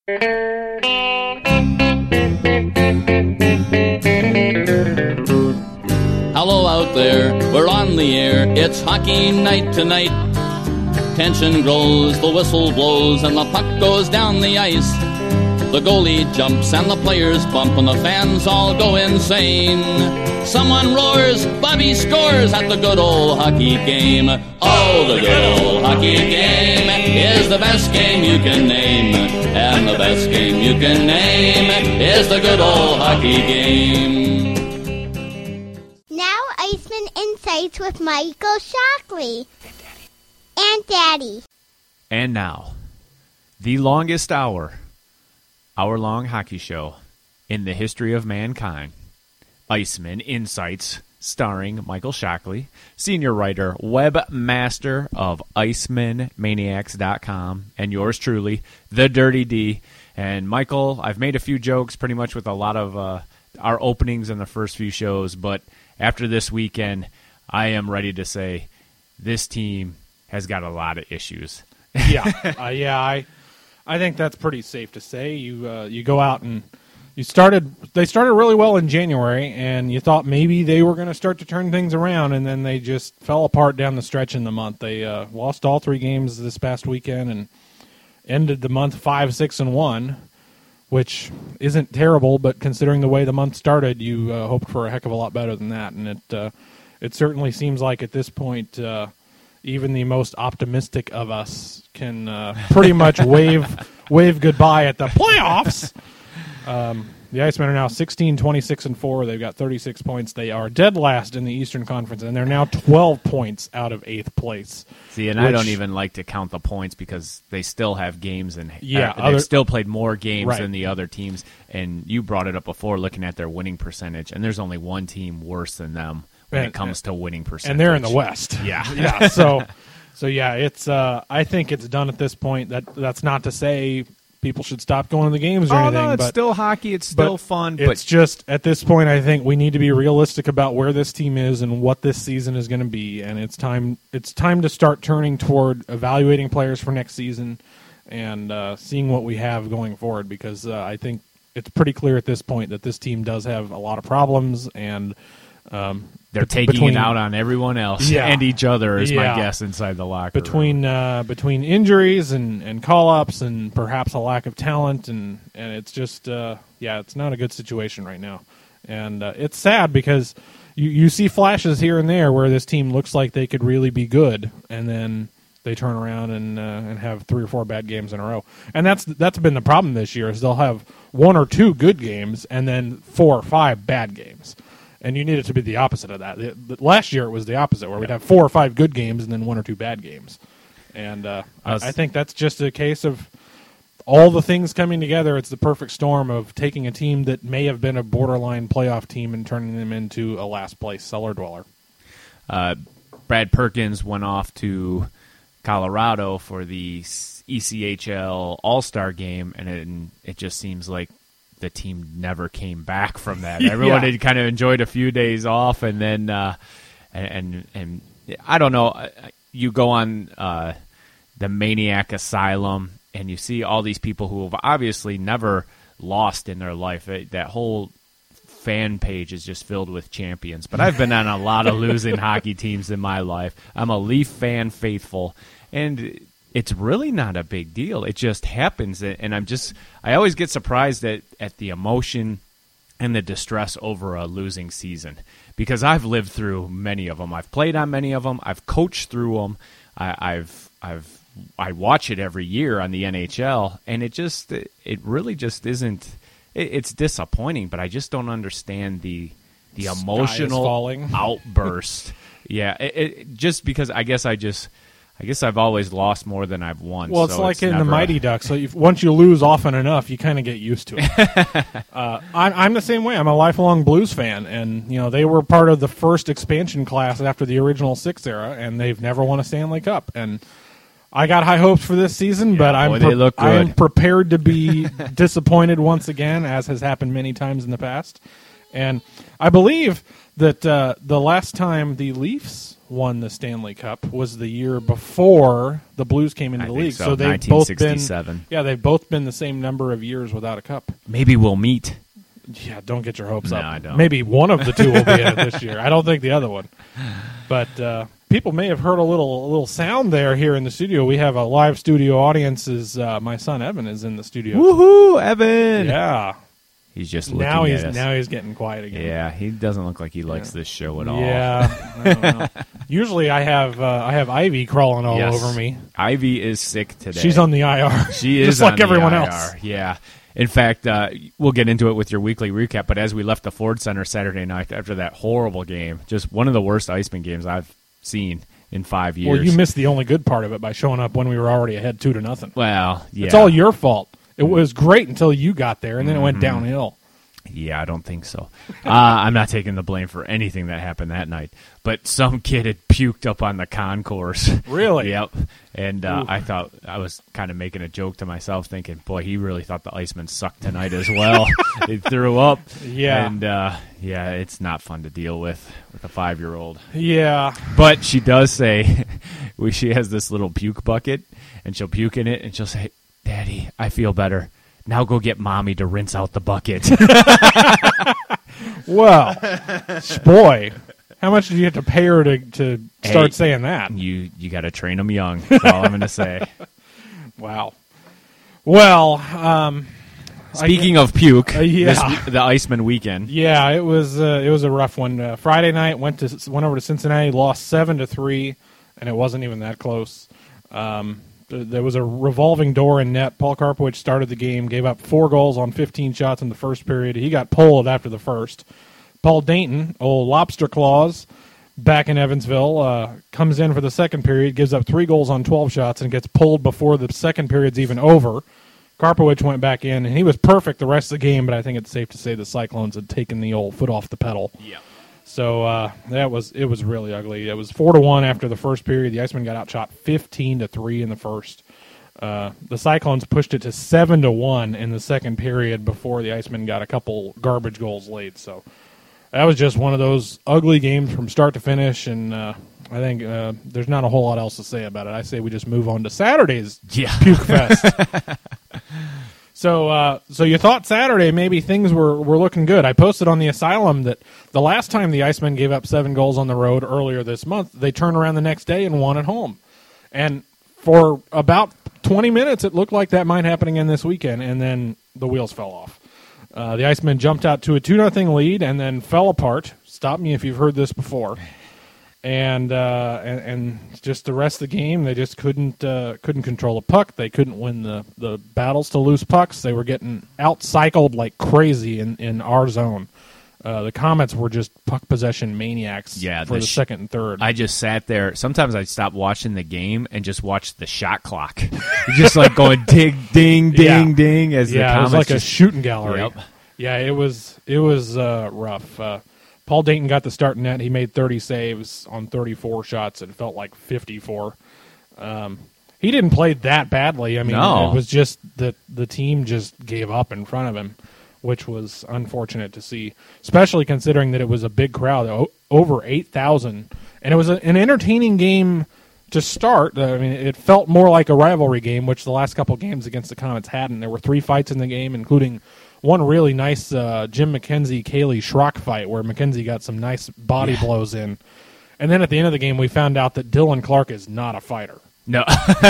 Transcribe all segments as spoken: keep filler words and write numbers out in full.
Hello out there, we're on the air, it's hockey night tonight. Tension grows, the whistle blows, and the puck goes down the ice. The goalie jumps and the players bump and the fans all go insane. Someone roars, Bobby scores at the good old hockey game. Oh, the good old hockey game is the best game you can name. And the best game you can name is the good old hockey game. Now Iceman Insights with Michael Shockley. And Daddy. And now, the longest hour, hour-long hockey show in the history of mankind. Iceman Insights, starring Michael Shockley, senior writer, webmaster of Iceman Maniacs dot com, and yours truly, the Dirty D. And Michael, I've made a few jokes pretty much with a lot of uh, our openings in the first few shows, but after this weekend, I am ready to say this team has got a lot of issues. yeah, uh, yeah, I, I think that's pretty safe to say. You, uh, you go out and you started. They started really well in January, and you thought maybe they were going to start to turn things around, and then they just fell apart down the stretch in the month. They uh, lost all three games this past weekend and ended the month five, six, and one, which isn't terrible, but considering the way the month started, you uh, hoped for a heck of a lot better than that, and it, uh, it certainly seems like at this point. Uh, Even the most optimistic of us can uh, pretty much wave wave goodbye at the playoffs. Um, the Icemen are now sixteen, twenty-six, and four. They've got thirty-six points. They are dead last in the Eastern Conference, and they're now twelve points out of eighth place. See, and which, I don't even like to count the points because they still have games, and yeah, uh, they've other, still played more games right. than the other teams. And you brought it up before, looking at their winning percentage, and there's only one team worse than them. When and, it comes to winning percentage. And they're in the West. Yeah. yeah. So so yeah, it's uh, I think it's done at this point. That that's not to say people should stop going to the games or oh, anything. No, it's but, still hockey, it's still but fun. It's but just at this point I think we need to be realistic about where this team is and what this season is going to be, and it's time it's time to start turning toward evaluating players for next season and uh, seeing what we have going forward, because uh, I think it's pretty clear at this point that this team does have a lot of problems, and um, they're taking between, it out on everyone else yeah, and each other, is yeah. my guess, inside the locker between, room. Uh, between injuries and, and call-ups and perhaps a lack of talent, and, and it's just, uh, yeah, it's not a good situation right now. And uh, it's sad because you, you see flashes here and there where this team looks like they could really be good, and then they turn around and uh, and have three or four bad games in a row. And that's that's been the problem this year, is they'll have one or two good games and then four or five bad games. And you need it to be the opposite of that. The, the, last year it was the opposite, where we'd have four or five good games and then one or two bad games. And uh, I, was, I think that's just a case of all the things coming together. It's the perfect storm of taking a team that may have been a borderline playoff team and turning them into a last-place cellar dweller. Uh, Brad Perkins went off to Colorado for the E C H L All-Star game, and it, it just seems like the team never came back from that. Yeah. Everyone had kind of enjoyed a few days off, and then uh, and, and and I don't know. You go on uh, the Maniac Asylum, and you see all these people who have obviously never lost in their life. That whole fan page is just filled with champions. But I've been on a lot of losing hockey teams in my life. I'm a Leaf fan faithful, and it's really not a big deal. It just happens, and I'm just I always get surprised at, at the emotion and the distress over a losing season, because I've lived through many of them. I've played on many of them. I've coached through them. I, I've I've I watch it every year on the N H L, and it just it really just isn't. It, it's disappointing, but I just don't understand the the emotional outburst. Yeah, it, it, just because I guess I just. I guess I've always lost more than I've won. Well, it's so like it's in never... the Mighty Ducks. So if, once you lose often enough, you kind of get used to it. uh, I'm, I'm the same way. I'm a lifelong Blues fan, and you know they were part of the first expansion class after the original six era, and they've never won a Stanley Cup. And I got high hopes for this season, yeah, but I'm boy, they look good. I'm prepared to be disappointed once again, as has happened many times in the past. And I believe that uh, the last time the Leafs won the Stanley Cup was the year before the Blues came into I the think league. so, they've both been nineteen sixty-seven. yeah, they've both been the same number of years without a cup. Maybe we'll meet. Yeah, don't get your hopes No, up. I don't. Maybe one of the two will be in it this year. I don't think the other one. But uh, people may have heard a little a little sound there here in the studio. We have a live studio audience. As uh, my son Evan is in the studio. Woohoo, Evan! Yeah. He's just looking Now he's at us. now he's getting quiet again. Yeah, he doesn't look like he likes this show at all. Yeah. I don't know. Usually I have uh, I have Ivy crawling all Yes. over me. Ivy is sick today. She's on the I R. She is just like on the everyone I R. else. Yeah. In fact, uh, we'll get into it with your weekly recap, but as we left the Ford Center Saturday night after that horrible game, just one of the worst Iceman games I've seen in five years. Well, you missed the only good part of it by showing up when we were already ahead two to nothing. Well, yeah. It's all your fault. It was great until you got there, and then it went downhill. Yeah, I don't think so. Uh, I'm not taking the blame for anything that happened that night. But some kid had puked up on the concourse. Really? Yep. And uh, I thought, I was kind of making a joke to myself, thinking, boy, he really thought the Iceman sucked tonight as well. He threw up. Yeah. And, uh, yeah, it's not fun to deal with, with a five-year-old. Yeah. But she does say, we, she has this little puke bucket, and she'll puke in it, and she'll say, Daddy, I feel better. Now go get Mommy to rinse out the bucket. Well, boy, how much did you have to pay her to, to start Hey, saying that? You you got to train them young. That's all I'm going to say. Wow. Well, um, Speaking of puke, Uh, yeah. this, the Iceman weekend. yeah, it was uh, it was a rough one. Uh, Friday night went to went over to Cincinnati, lost seven to three, and it wasn't even that close. Um, th- there was a revolving door in net. Paul Karpowicz started the game, gave up four goals on fifteen shots in the first period. He got pulled after the first. Paul Dayton, old Lobster Claws, back in Evansville, uh, comes in for the second period, gives up three goals on twelve shots, and gets pulled before the second period's even over. Karpowicz went back in, and he was perfect the rest of the game, but I think it's safe to say the Cyclones had taken the old foot off the pedal. Yeah. So uh, that was it was really ugly. It was four to one after the first period. The Icemen got outshot fifteen to three in the first. Uh, the Cyclones pushed it to seven to one in the second period before the Icemen got a couple garbage goals late. So that was just one of those ugly games from start to finish, and uh, I think uh, there's not a whole lot else to say about it. I say we just move on to Saturday's Yeah. Puke Fest. So, uh, so you thought Saturday maybe things were, were looking good. I posted on the Asylum that the last time the Icemen gave up seven goals on the road earlier this month, they turned around the next day and won at home. And for about twenty minutes, it looked like that might happen again this weekend, and then the wheels fell off. Uh, the Icemen jumped out to a two nothing lead and then fell apart. Stop me if you've heard this before. And, uh, and and just the rest of the game, they just couldn't uh, couldn't control the puck. They couldn't win the, the battles to loose pucks. They were getting out-cycled like crazy in, in our zone. Uh, the Comets were just puck possession maniacs Yeah, for the the sh- second and third. I just sat there. Sometimes I'd stop watching the game and just watch the shot clock. just like going dig, ding, ding, Yeah. ding as yeah, the it was Comets like a just, shooting gallery. Yep. Yeah, it was it was uh, rough. Uh, Paul Dayton got the start net. He made thirty saves on thirty-four shots. It felt like fifty-four. Um, he didn't play that badly. I mean, No. it was just that the team just gave up in front of him, which was unfortunate to see, especially considering that it was a big crowd, o- over eight thousand. And it was a, an entertaining game to start. I mean, it felt more like a rivalry game, which the last couple games against the Comets hadn't. There were three fights in the game, including one really nice uh, Jim McKenzie, Kaylee Schrock fight where McKenzie got some nice body Yeah. blows in. And then at the end of the game, we found out that Dylan Clark is not a fighter. No.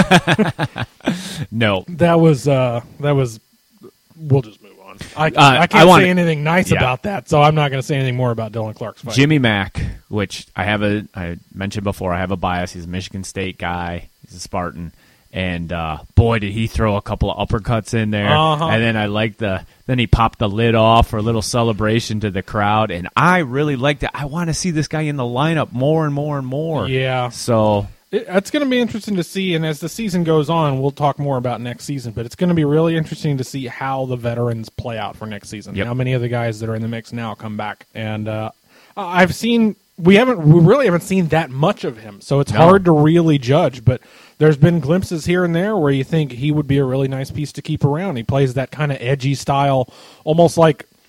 no. That was, uh, that was, we'll just move on. I, Uh, I can't I wanna- say anything nice yeah. about that, so I'm not going to say anything more about Dylan Clark's fight. Jimmy Mack, which I have a, I mentioned before, I have a bias. He's a Michigan State guy. He's a Spartan. And, uh, boy, did he throw a couple of uppercuts in there. Uh-huh. And then I liked the, then he popped the lid off for a little celebration to the crowd. And I really liked it. I want to see this guy in the lineup more and more and more. Yeah. So, It, it's going to be interesting to see, and as the season goes on, we'll talk more about next season, but it's going to be really interesting to see how the veterans play out for next season. Yep. How many of the guys that are in the mix now come back. And uh, I've seen, we haven't, we really haven't seen that much of him, so it's No. hard to really judge, but there's been glimpses here and there where you think he would be a really nice piece to keep around. He plays that kind of edgy style, almost like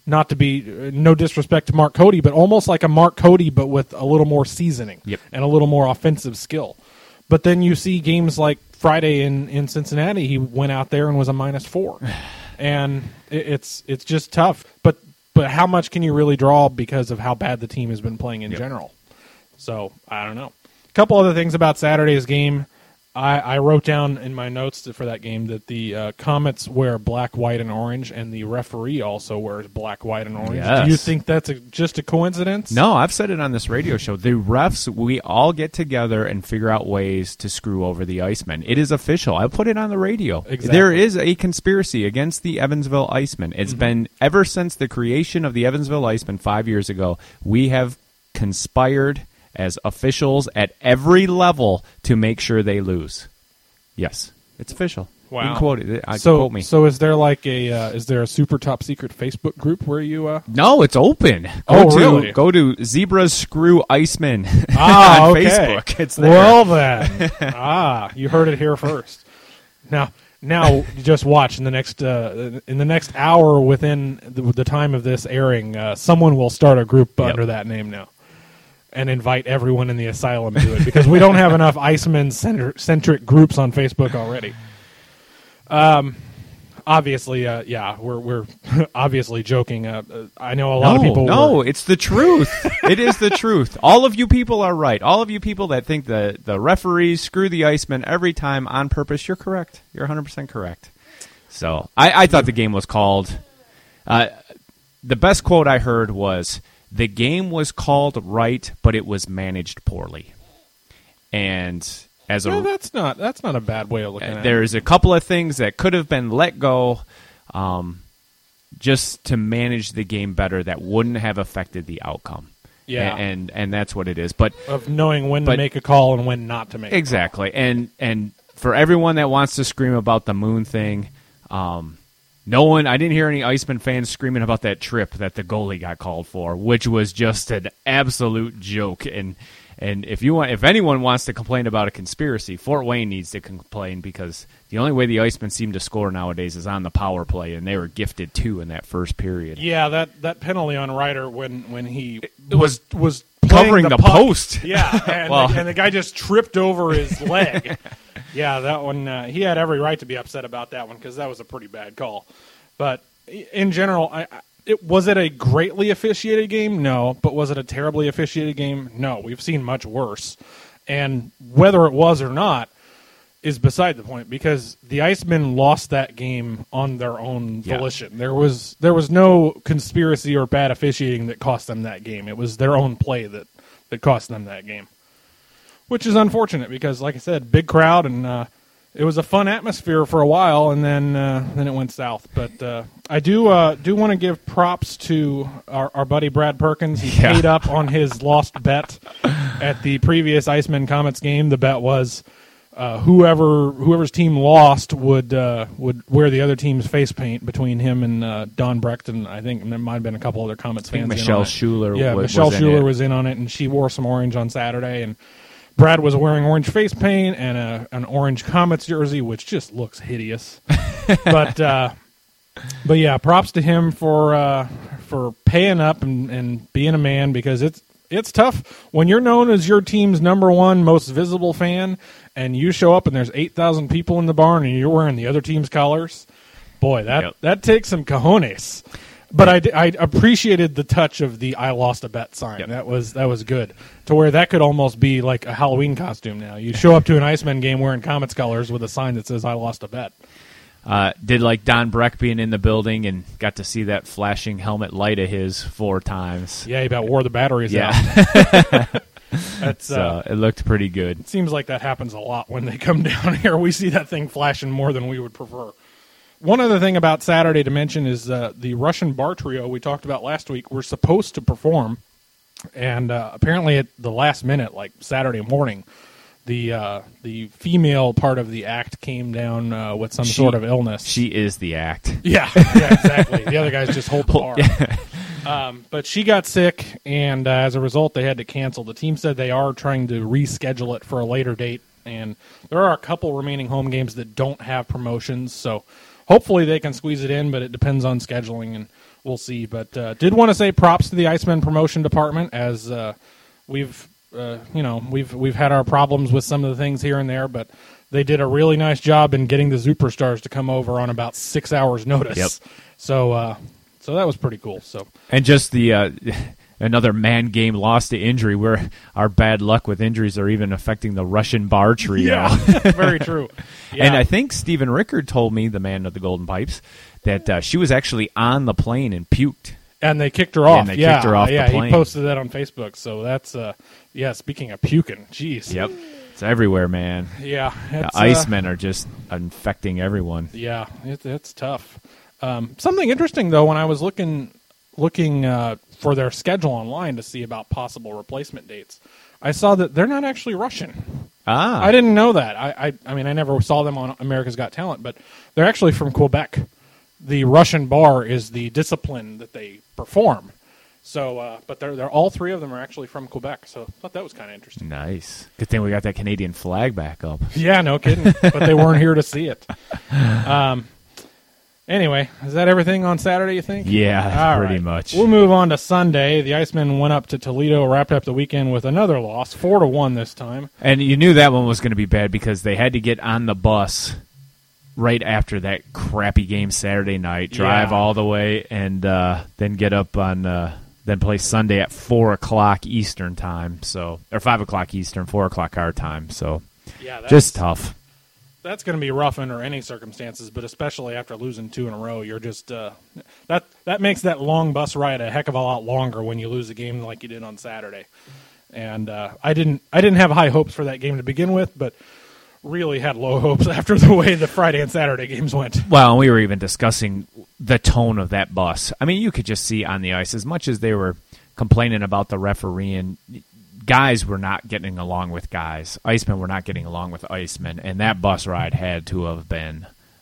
not to be uh, no disrespect to Mark Cody, but almost like a Mark Cody, but with a little more seasoning Yep. and a little more offensive skill. But then you see games like Friday in, in Cincinnati, he went out there and was a minus four, and it, it's it's just tough. But but how much can you really draw because of how bad the team has been playing in Yep. general? So I don't know. A couple other things about Saturday's game. I, I wrote down in my notes for that game that the uh, Comets wear black, white, and orange, and the referee also wears black, white, and orange. Yes. Do you think that's a, just a coincidence? No, I've said it on this radio show. The refs, we all get together and figure out ways to screw over the Icemen. It is official. I put it on the radio. Exactly. There is a conspiracy against the Evansville Icemen. It's Mm-hmm. been ever since the creation of the Evansville Icemen five years ago. We have conspired as officials at every level to make sure they lose. Yes, it's official. Wow. You can quote it. I, So, quote me. so is there like a uh, is there a super top secret Facebook group where you? Uh... No, it's open. Go Oh, to, really? Go to Zebras Screw Iceman Ah, on okay. Facebook. It's there. Well then, ah, you heard it here first. Now, now, just watch in the next uh, in the next hour within the, the time of this airing, uh, someone will start a group Yep. under that name now, and invite everyone in the asylum to it because we don't have enough Iceman centric groups on Facebook already. Um, obviously, uh, yeah, we're we're obviously joking. Uh, uh, I know a lot no, of people. No, were, it's the truth. It is the truth. All of you people are right. All of you people that think the, the referees screw the Icemen every time on purpose, you're correct. You're one hundred percent correct. So I, I thought the game was called. Uh, the best quote I heard was, "The game was called right, but it was managed poorly." And as a no, that's not that's not a bad way of looking at it. there's a couple of things that could have been let go um, just to manage the game better that wouldn't have affected the outcome. Yeah. A- And and that's what it is. But Of knowing when But- to make a call and when not to make. exactly. And and for everyone that wants to scream about the moon thing, um, no one I didn't hear any Iceman fans screaming about that trip that the goalie got called for, which was just an absolute joke. And And if you want, if anyone wants to complain about a conspiracy, Fort Wayne needs to complain because the only way the Icemen seem to score nowadays is on the power play, and they were gifted two in that first period. Yeah, that, that penalty on Ryder when when he It was was covering playing the puck. post. Yeah, and, Well. the, and the guy just tripped over his leg. Yeah, that one. Uh, he had every right to be upset about that one because that was a pretty bad call. But in general, I. I It, was it a greatly officiated game? No. But was it a terribly officiated game? No. We've seen much worse. And whether it was or not is beside the point because the Icemen lost that game on their own Yeah. volition. There was there was no conspiracy or bad officiating that cost them that game. It was their own play that, that cost them that game. Which is unfortunate because, like I said, big crowd and uh, it was a fun atmosphere for a while, and then uh, then it went south. But uh, I do uh, do want to give props to our, our buddy Brad Perkins. He Yeah. paid up on his lost bet at the previous Iceman Comets game. The bet was uh, whoever whoever's team lost would uh, would wear the other team's face paint between him and uh, Don Breckton. I think there might have been a couple other Comets I think fans. in Michelle on it. Schuler Yeah, was, Michelle was in Schuler it. was in on it, and she wore some orange on Saturday, and Brad was wearing orange face paint and a, an orange Comets jersey, which just looks hideous. but uh, but yeah, props to him for uh, for paying up and, and being a man because it's it's tough when you're known as your team's number one most visible fan, and you show up and there's eight thousand people in the barn and you're wearing the other team's colors. Boy, that Yep. that takes some cojones. But I, I appreciated the touch of the "I lost a bet" sign. Yep. That was that was good. To where that could almost be like a Halloween costume now. You show up to an Iceman game wearing Comets colors with a sign that says "I lost a bet." Uh, did like Don Breck being in the building and got to see that flashing helmet light of his four times. Yeah, he about wore the batteries Yeah. out. That's So uh, it looked pretty good. it seems like that happens a lot when they come down here. We see that thing flashing more than we would prefer. One other thing about Saturday to mention is uh, the Russian bar trio we talked about last week were supposed to perform, and uh, apparently at the last minute, like Saturday morning, the uh, the female part of the act came down uh, with some She- sort of illness. She is the act. Yeah, yeah, exactly. The other guys just hold the bar. Um, but she got sick, and uh, as a result, they had to cancel. The team said they are trying to reschedule it for a later date, and there are a couple remaining home games that don't have promotions, so hopefully they can squeeze it in, but it depends on scheduling, and we'll see. But uh, did want to say props to the Icemen promotion department, as uh, we've uh, you know we've we've had our problems with some of the things here and there, but they did a really nice job in getting the Superstars to come over on about six hours' notice. Yep. So uh, so that was pretty cool. So and just the. Uh, Another man game lost to injury, where our bad luck with injuries are even affecting the Russian bar trio. Yeah, very true. Yeah. And I think Stephen Rickard told me, the man of the Golden Pipes, that uh, she was actually on the plane and puked. And they kicked her off. And they yeah, kicked her off yeah, the plane. He posted that on Facebook. So that's, uh, yeah, speaking of puking, jeez. Yep. It's everywhere, man. Yeah. The It's, Icemen uh, are just infecting everyone. Yeah, it, it's tough. Um, something interesting, though, when I was looking looking uh, for their schedule online to see about possible replacement dates, I saw that they're not actually Russian. Ah. I didn't know that. I, I, I mean, I never saw them on America's Got Talent, but they're actually from Quebec. The Russian bar is the discipline that they perform. So, uh, but they're, they're all three of them are actually from Quebec. So, I thought that was kind of interesting. Nice. Good thing we got that Canadian flag back up. Yeah, no kidding. But they weren't here to see it. Um. Anyway, is that everything on Saturday, you think? Yeah, All pretty right. much. We'll move on to Sunday. The Icemen went up to Toledo, wrapped up the weekend with another loss, four to one this time. And you knew that one was going to be bad because they had to get on the bus right after that crappy game Saturday night, drive Yeah. all the way, and uh, then get up on, uh, then play Sunday at four o'clock Eastern time, so or five o'clock Eastern, four o'clock our time. So Yeah, that's, just tough. That's going to be rough under any circumstances, but especially after losing two in a row, you're just uh, that that makes that long bus ride a heck of a lot longer when you lose a game like you did on Saturday. And uh, I didn't I didn't have high hopes for that game to begin with, but really had low hopes after the way the Friday and Saturday games went. Well, we were even discussing the tone of that bus. I mean, you could just see on the ice, as much as they were complaining about the refereeing, guys were not getting along with guys. Icemen were not getting along with Icemen, and that bus ride had to have been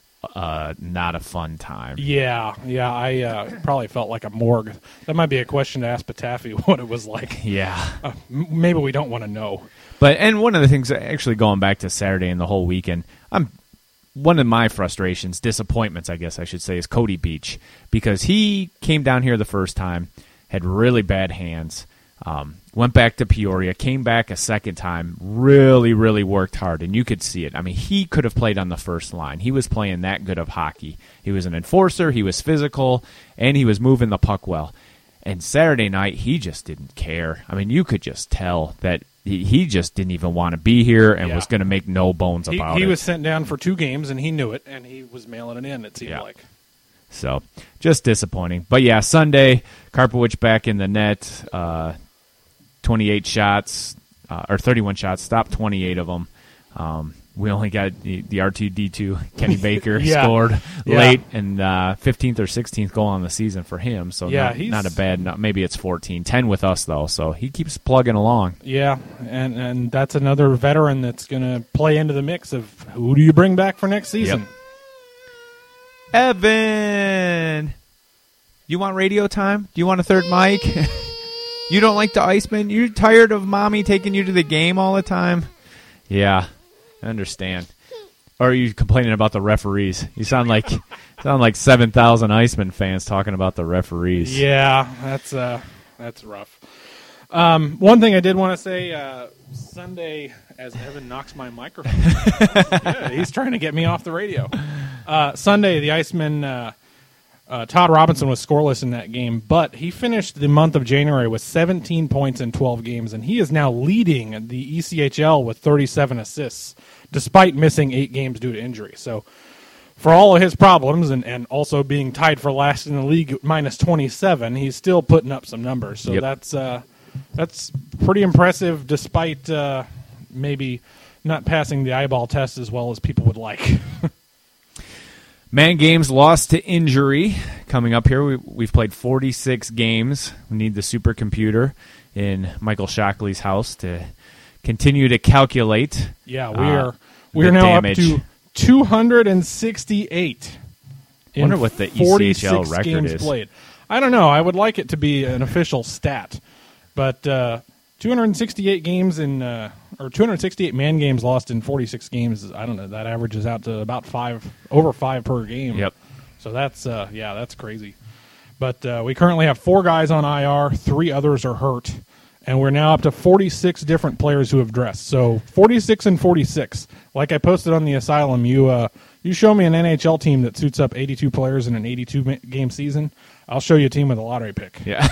uh, not a fun time. Yeah, yeah, I uh, probably felt like a morgue. That might be a question to ask Patafi what it was like. Yeah. Uh, m- maybe we don't want to know. But and one of the things, actually going back to Saturday and the whole weekend, I'm one of my frustrations, disappointments, I guess I should say, is Cody Beach, because he came down here the first time, had really bad hands, um, went back to Peoria, came back a second time, really, really worked hard, and you could see it. I mean, he could have played on the first line. He was playing that good of hockey. He was an enforcer, he was physical, and he was moving the puck well. And Saturday night, he just didn't care. I mean, you could just tell that he, he just didn't even want to be here and Yeah. was going to make no bones He, about he it. was sent down for two games, and he knew it, and he was mailing it in, it seemed Yeah. like. So, just disappointing. But yeah, Sunday, Karpowicz back in the net, uh, twenty-eight shots, uh, or thirty-one shots, stopped twenty-eight of them. Um, we only got the, the R two D two, Kenny Baker, Yeah. scored Yeah. late, and uh, fifteenth or sixteenth goal on the season for him. So, Yeah, not, he's- not a bad, not, maybe it's fourteen. ten with us, though, so he keeps plugging along. Yeah, and, and that's another veteran that's going to play into the mix of who do you bring back for next season. Yep. Evan, you want radio time? Do you want a third mic? You don't like the Iceman? You're tired of mommy taking you to the game all the time? Yeah, I understand. Or are you complaining about the referees? You sound like sound like seven thousand Iceman fans talking about the referees. Yeah, that's uh, that's rough. Um, one thing I did want to say, uh, Sunday, as Evan knocks my microphone, yeah, he's trying to get me off the radio. Uh, Sunday, the Iceman, uh, uh, Todd Robinson was scoreless in that game, but he finished the month of January with seventeen points in twelve games, and he is now leading the E C H L with thirty-seven assists, despite missing eight games due to injury. So, for all of his problems and, and also being tied for last in the league at minus twenty-seven, he's still putting up some numbers. So Yep. that's uh, that's pretty impressive, despite uh, maybe not passing the eyeball test as well as people would like. Man games lost to injury. Coming up here, we, we've played forty-six games. We need the supercomputer in Michael Shockley's house to continue to calculate. Yeah, we uh, are we the are now damage. up to two hundred sixty-eight. I wonder what the E C H L forty-six record games is. Played. I don't know. I would like it to be an official stat, but uh, two hundred sixty-eight games in uh, or two hundred sixty-eight man games lost in forty-six games. I don't know. That averages out to about five over five per game. Yep. So that's uh, yeah, that's crazy. But uh, we currently have four guys on I R, three others are hurt, and we're now up to forty-six different players who have dressed. So forty-six and forty-six. Like I posted on the Asylum, you uh, you show me an N H L team that suits up eighty-two players in an eighty-two game season, I'll show you a team with a lottery pick. Yeah.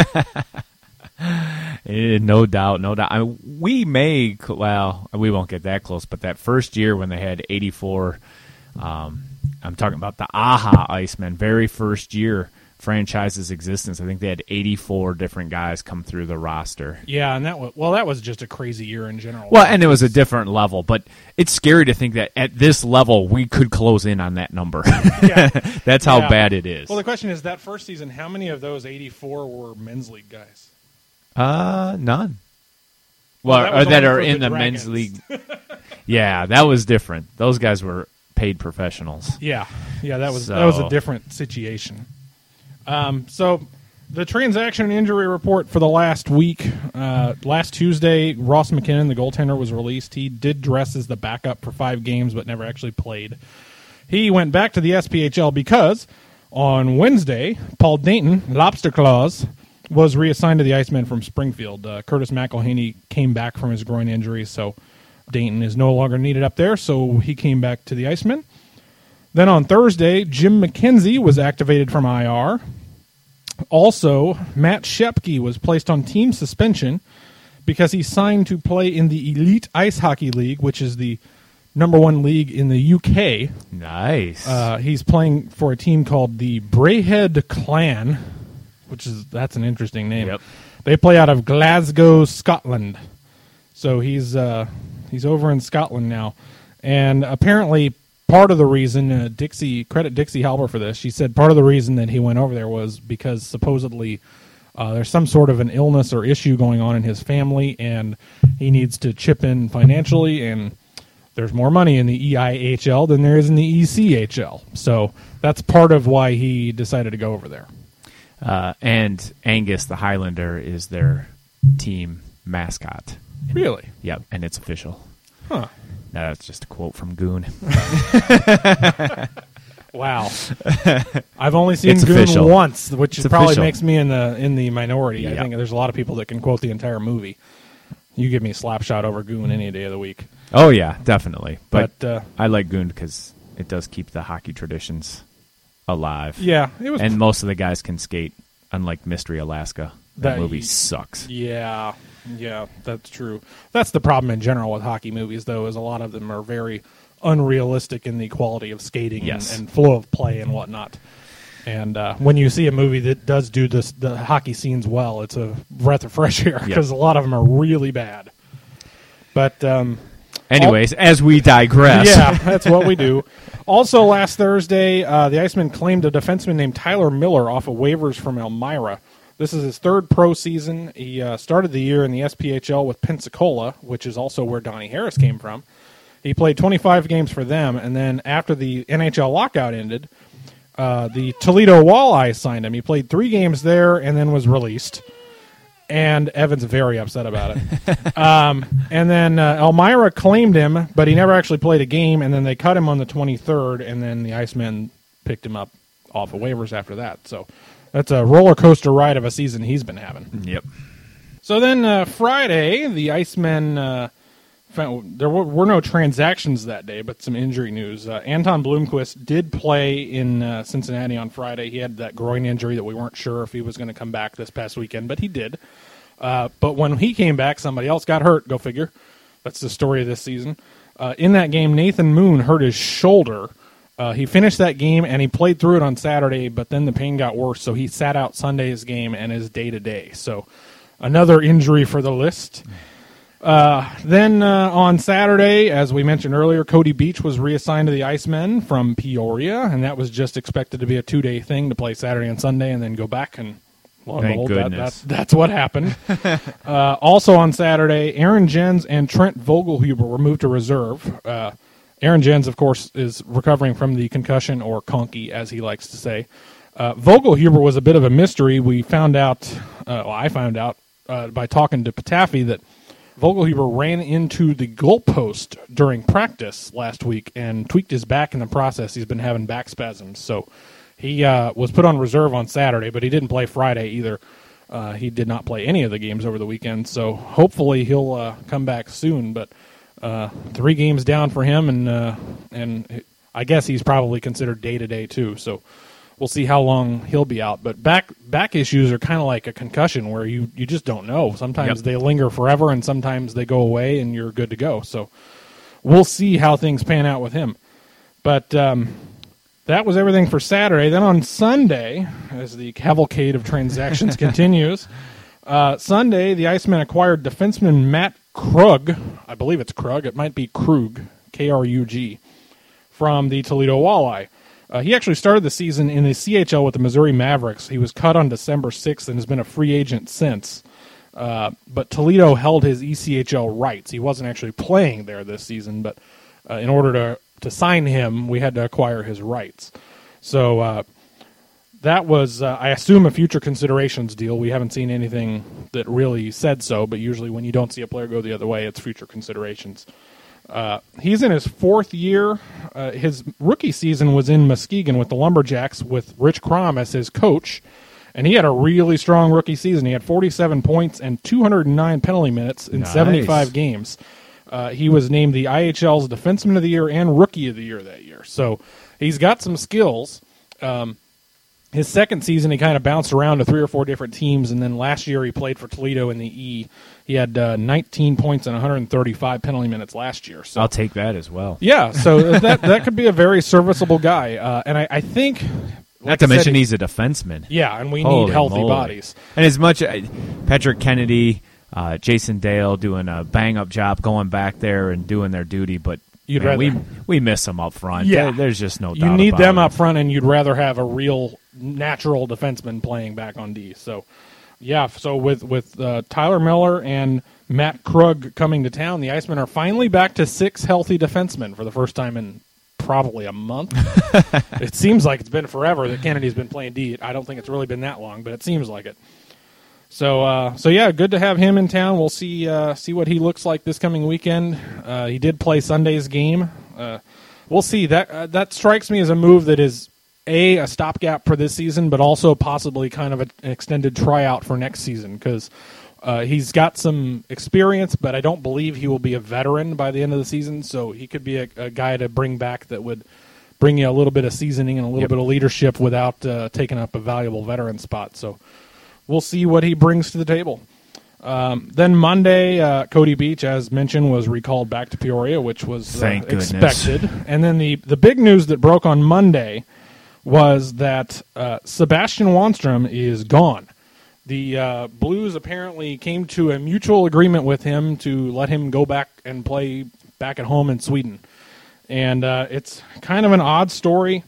Eh, no doubt, no doubt. I mean, we may, well, we won't get that close, but that first year when they had eighty-four, um, I'm talking about the AHA Icemen, very first year franchise's existence. I think they had eighty-four different guys come through the roster. Yeah, and that was, well, that was just a crazy year in general. Well, and it was a different level, but it's scary to think that at this level we could close in on that number. Yeah. That's how Yeah. bad it is. Well, the question is, that first season, how many of those eighty-four were men's league guys? Uh, none. Well, Well, that or was that only are for in the the men's Dragons. league. Yeah, that was different. Those guys were paid professionals. Yeah, yeah, that was that was a So- different situation. Um, so the transaction and injury report for the last week, uh, last Tuesday, Ross McKinnon, the goaltender, was released. He did dress as the backup for five games, but never actually played. He went back to the S P H L because on Wednesday, Paul Dayton, Lobster Claws, was reassigned to the Icemen from Springfield. Uh, Curtis McElhaney came back from his groin injury, so Dayton is no longer needed up there, so he came back to the Icemen. Then on Thursday, Jim McKenzie was activated from I R. Also, Matt Shepke was placed on team suspension because he signed to play in the Elite Ice Hockey League, which is the number one league in the U K. Nice. Uh, he's playing for a team called the Braehead Clan, which is that's an interesting name. Yep. They play out of Glasgow, Scotland. So he's uh, he's over in Scotland now, and apparently part of the reason uh, Dixie credit Dixie Halber for this. She said part of the reason that he went over there was because supposedly uh, there's some sort of an illness or issue going on in his family, and he needs to chip in financially. And there's more money in the E I H L than there is in the E C H L, so that's part of why he decided to go over there. Uh, and Angus, the Highlander, is their team mascot. Really? Yep, and it's official. Huh. No, that's just a quote from Goon. Wow. I've only seen It's Goon official. once, which It's probably official. makes me in the in the minority. I Yeah. think there's a lot of people that can quote the entire movie. You give me Slapshot over Goon any day of the week. Oh, yeah, definitely. But, But, uh, I like Goon because it does keep the hockey traditions alive. Yeah, it was. And most of the guys can skate, unlike Mystery Alaska. That, That- movie sucks. Yeah, yeah, that's true. That's the problem in general with hockey movies, though, is a lot of them are very unrealistic in the quality of skating Yes. and, and flow of play and whatnot. And uh, when you see a movie that does do this, the hockey scenes well, it's a breath of fresh air because a lot of them are really bad. But um, Anyways, as we digress. yeah, that's what we do. Also, last Thursday, uh, the Icemen claimed a defenseman named Tyler Miller off of waivers from Elmira. This is his third pro season. He uh, started the year in the S P H L with Pensacola, which is also where Donnie Harris came from. He played twenty-five games for them, and then after the N H L lockout ended, uh, the Toledo Walleyes signed him. He played three games there and then was released. And Evan's very upset about it. um, and then uh, Elmira claimed him, but he never actually played a game, and then they cut him on the twenty-third, and then the Icemen picked him up off of waivers after that. So that's a roller coaster ride of a season he's been having. Yep. So then uh, Friday, the Icemen, uh, found, there were, were no transactions that day, but some injury news. Uh, Anton Blomqvist did play in uh, Cincinnati on Friday. He had that groin injury that we weren't sure if he was going to come back this past weekend, but he did. Uh, but when he came back, somebody else got hurt. Go figure. That's the story of this season. Uh, in that game, Nathan Moon hurt his shoulder. Uh, he finished that game, and he played through it on Saturday, but then the pain got worse, so he sat out Sunday's game and is day-to-day. So another injury for the list. Uh, then uh, on Saturday, as we mentioned earlier, Cody Beach was reassigned to the Icemen from Peoria, and that was just expected to be a two-day thing to play Saturday and Sunday and then go back, and lo and Thank behold, that, goodness. that, that's what happened. uh, also on Saturday, Aaron Jens and Trent Vogelhuber were moved to reserve. Uh, Aaron Jens, of course, is recovering from the concussion, or conky, as he likes to say. Uh, Vogelhuber was a bit of a mystery. We found out, uh, well, I found out uh, by talking to Patafi that Vogelhuber ran into the goalpost during practice last week and tweaked his back in the process. He's been having back spasms, so He uh, was put on reserve on Saturday, but he didn't play Friday either. Uh, he did not play any of the games over the weekend, so hopefully he'll uh, come back soon. But uh, three games down for him, and uh, and I guess he's probably considered day-to-day too, so we'll see how long he'll be out. But back back issues are kind of like a concussion where you, you just don't know. Sometimes Yep. they linger forever, and sometimes they go away, and you're good to go. So we'll see how things pan out with him. But um, that was everything for Saturday. Then on Sunday, as the cavalcade of transactions continues, uh, Sunday the Icemen acquired defenseman Matt Krug. I believe it's Krug. It might be Krug, K R U G, from the Toledo Walleye. Uh, he actually started the season in the C H L with the Missouri Mavericks. He was cut on December sixth and has been a free agent since. Uh, but Toledo held his E C H L rights. He wasn't actually playing there this season, but uh, in order to, to sign him, we had to acquire his rights. So uh, that was, uh, I assume, a future considerations deal. We haven't seen anything that really said so, but usually when you don't see a player go the other way, it's future considerations. Uh, he's in his fourth year. Uh, his rookie season was in Muskegon with the Lumberjacks with Rich Crom as his coach, and he had a really strong rookie season. He had forty-seven points and two hundred nine penalty minutes in Nice. seventy-five games. Uh, he was named the I H L's Defenseman of the Year and Rookie of the Year that year. So he's got some skills. Um, his second season, he kind of bounced around to three or four different teams, and then last year he played for Toledo in the E. He had uh, nineteen points and one hundred thirty-five penalty minutes last year. So I'll take that as well. yeah, so that that could be a very serviceable guy. Uh, and I, I think, Not like to I said, mention he's a defenseman. yeah, and we Holy need healthy moly. bodies. And as much uh, Patrick Kennedy, uh, Jason Dale doing a bang-up job going back there and doing their duty, but You'd man, we rather- we miss them up front. Yeah. There- there's just no You doubt need about them it. up front, and you'd rather have a real natural defenseman playing back on D. So, yeah, so with, with uh, Tyler Miller and Matt Krug coming to town, the Icemen are finally back to six healthy defensemen for the first time in probably a month. It seems like it's been forever that Kennedy's been playing D. I don't think it's really been that long, but it seems like it. So, uh, so yeah, good to have him in town. We'll see uh, see what he looks like this coming weekend. Uh, he did play Sunday's game. Uh, we'll see. That uh, that strikes me as a move that is a a stopgap for this season, but also possibly kind of a, an extended tryout for next season because uh, he's got some experience, but I don't believe he will be a veteran by the end of the season. So he could be a, a guy to bring back that would bring you a little bit of seasoning and a little Yep. bit of leadership without uh, taking up a valuable veteran spot. So. We'll see what he brings to the table. Um, then Monday, uh, Cody Beach, as mentioned, was recalled back to Peoria, which was uh, Thank goodness. expected. And then the, the big news that broke on Monday was that uh, Sebastian Wanstrom is gone. The uh, Blues apparently came to a mutual agreement with him to let him go back and play back at home in Sweden. And uh, it's kind of an odd story.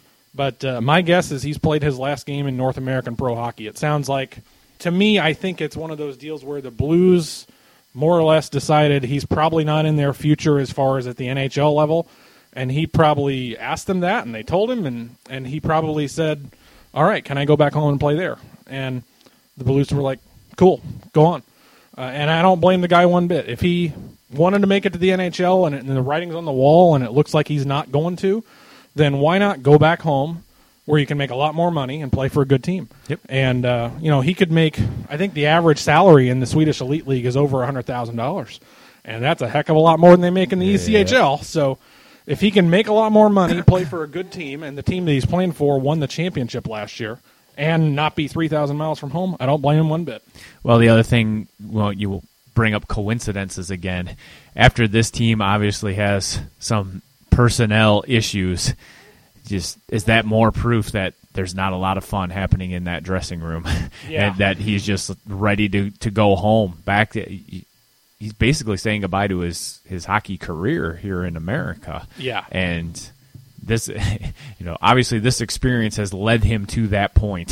But uh, my guess is he's played his last game in North American Pro Hockey. It sounds like, to me, I think it's one of those deals where the Blues more or less decided he's probably not in their future as far as at the N H L level. And he probably asked them that, and they told him, and, and he probably said, all right, can I go back home and play there? And the Blues were like, cool, go on. Uh, and I don't blame the guy one bit. If he wanted to make it to the N H L and, it, and the writing's on the wall and it looks like he's not going to, then why not go back home where you can make a lot more money and play for a good team? Yep. And, uh, you know, he could make, I think the average salary in the Swedish Elite League is over one hundred thousand dollars. And that's a heck of a lot more than they make in the Yeah. E C H L. So if he can make a lot more money, play for a good team, and the team that he's playing for won the championship last year, and not be three thousand miles from home, I don't blame him one bit. Well, the other thing, well, you will bring up coincidences again. After this team obviously has some personnel issues, just is that more proof that there's not a lot of fun happening in that dressing room, Yeah. and that he's just ready to, to go home back to. He's basically saying goodbye to his, his hockey career here in America. Yeah. And this, you know, obviously this experience has led him to that point.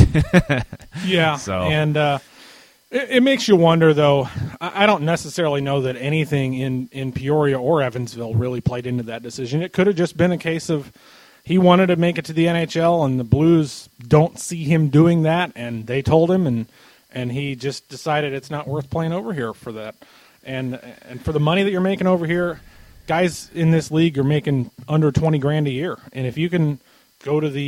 Yeah, So- and uh, it, it makes you wonder, though. I, I don't necessarily know that anything in, in Peoria or Evansville really played into that decision. It could have just been a case of he wanted to make it to the N H L, and the Blues don't see him doing that, and they told him, and and he just decided it's not worth playing over here for that. And and for the money that you're making over here, guys in this league are making under twenty grand a year, and if you can go to the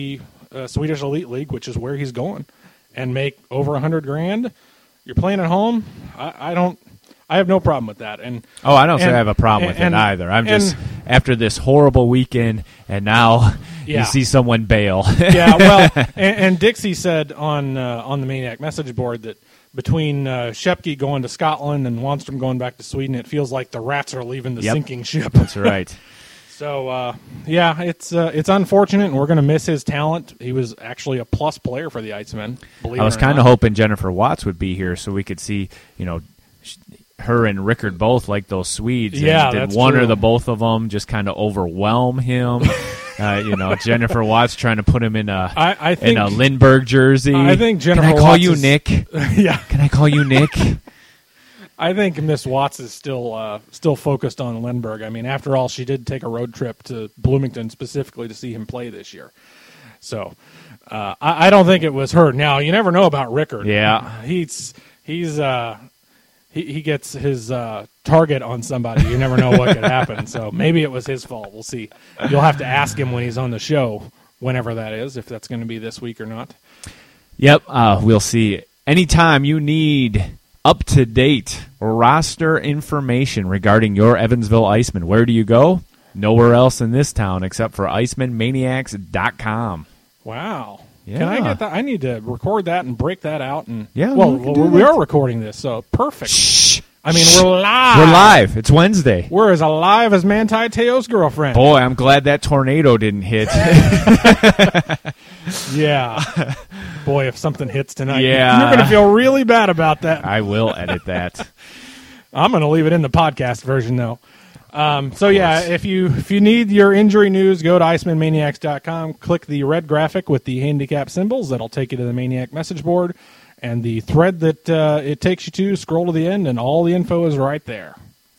uh, Swedish Elite League, which is where he's going, and make over a hundred grand. You're playing at home. I, I don't. I have no problem with that. And oh, I don't and, say I have a problem and, with it and, either. I'm and, just after this horrible weekend, and now yeah. you see someone bail. yeah, well, and, and Dixie said on uh, on the Maniac message board that between uh, Shepke going to Scotland and Wanstrom going back to Sweden, it feels like the rats are leaving the yep. sinking ship. That's right. So, uh, yeah, it's uh, it's unfortunate, and we're going to miss his talent. He was actually a plus player for the Icemen. I was kind of hoping Jennifer Watts would be here so we could see, you know, her and Rickard both like those Swedes. Yeah, and did that's one true. or the both of them just kind of overwhelm him. uh, you know, Jennifer Watts trying to put him in a I, I think, in a Lindbergh jersey. I think Jennifer Can I call Watts you is, Nick? yeah. Can I call you Nick? I think Miss Watts is still uh, still focused on Lindbergh. I mean, after all, she did take a road trip to Bloomington specifically to see him play this year. So uh, I, I don't think it was her. Now, you never know about Rickard. Yeah. He's he's uh, he, he gets his uh, target on somebody. You never know what could happen. So maybe it was his fault. We'll see. You'll have to ask him when he's on the show, whenever that is, if that's going to be this week or not. Yep, uh, we'll see. Anytime you need up-to-date roster information regarding your Evansville Icemen, where do you go? Nowhere else in this town except for Iceman Maniacs dot com. Wow. Yeah. Can I get that? I need to record that and break that out. And yeah, well, we, can we do are that. recording this, so perfect. Shh. I mean, we're live. We're live. It's Wednesday. We're as alive as Manti Te'o's girlfriend. Boy, I'm glad that tornado didn't hit. Yeah. Boy, if something hits tonight, Yeah. you're going to feel really bad about that. I will edit that. I'm going to leave it in the podcast version, though. Um, so, yeah, if you if you need your injury news, go to Iceman Maniacs dot com, click the red graphic with the handicap symbols. That'll take you to the Maniac message board. And the thread that uh, it takes you to, scroll to the end, and all the info is right there.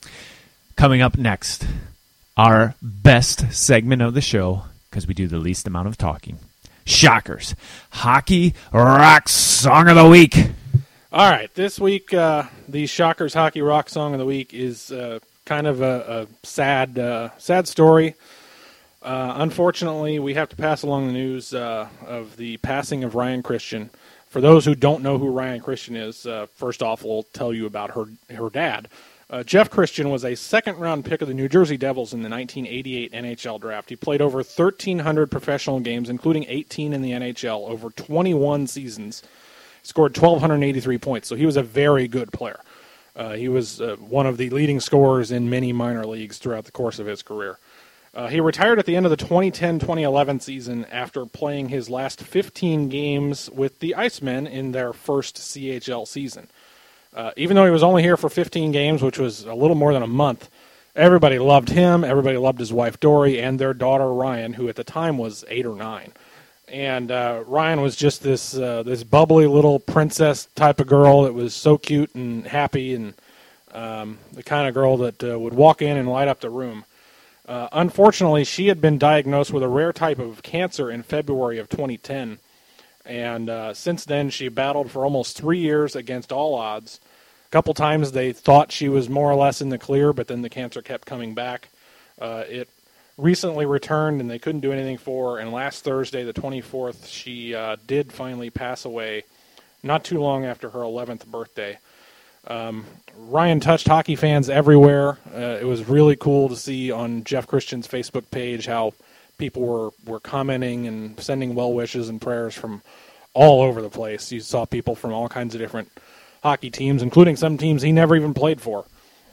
Coming up next, our best segment of the show, because we do the least amount of talking. Shockers. Hockey Rock Song of the Week. All right, this week, uh, the Shockers Hockey Rock Song of the Week is uh, kind of a, a sad uh, sad story. Uh, unfortunately, we have to pass along the news uh, of the passing of Ryan Christian. For those who don't know who Ryan Christian is, uh, first off, we'll tell you about her her dad. Uh, Jeff Christian was a second-round pick of the New Jersey Devils in the nineteen eighty-eight N H L draft. He played over thirteen hundred professional games, including eighteen in the N H L, over twenty-one seasons. He scored one thousand two hundred eighty-three points, so he was a very good player. Uh, he was uh, one of the leading scorers in many minor leagues throughout the course of his career. Uh, he retired at the end of the twenty ten twenty eleven season after playing his last fifteen games with the Icemen in their first C H L season. Uh, even though he was only here for fifteen games, which was a little more than a month, everybody loved him, everybody loved his wife Dory, and their daughter Ryan, who at the time was eight or nine. And uh, Ryan was just this uh, this bubbly little princess type of girl that was so cute and happy, and um, the kind of girl that uh, would walk in and light up the room. Uh, unfortunately, she had been diagnosed with a rare type of cancer in February of twenty ten, and uh, since then she battled for almost three years against all odds. A couple times they thought she was more or less in the clear, but then the cancer kept coming back. Uh, it recently returned, and they couldn't do anything for her, and last Thursday, the twenty-fourth, she uh, did finally pass away not too long after her eleventh birthday. Um, Ryan touched hockey fans everywhere. Uh, it was really cool to see on Jeff Christian's Facebook page how people were, were commenting and sending well wishes and prayers from all over the place. You saw people from all kinds of different hockey teams, including some teams he never even played for.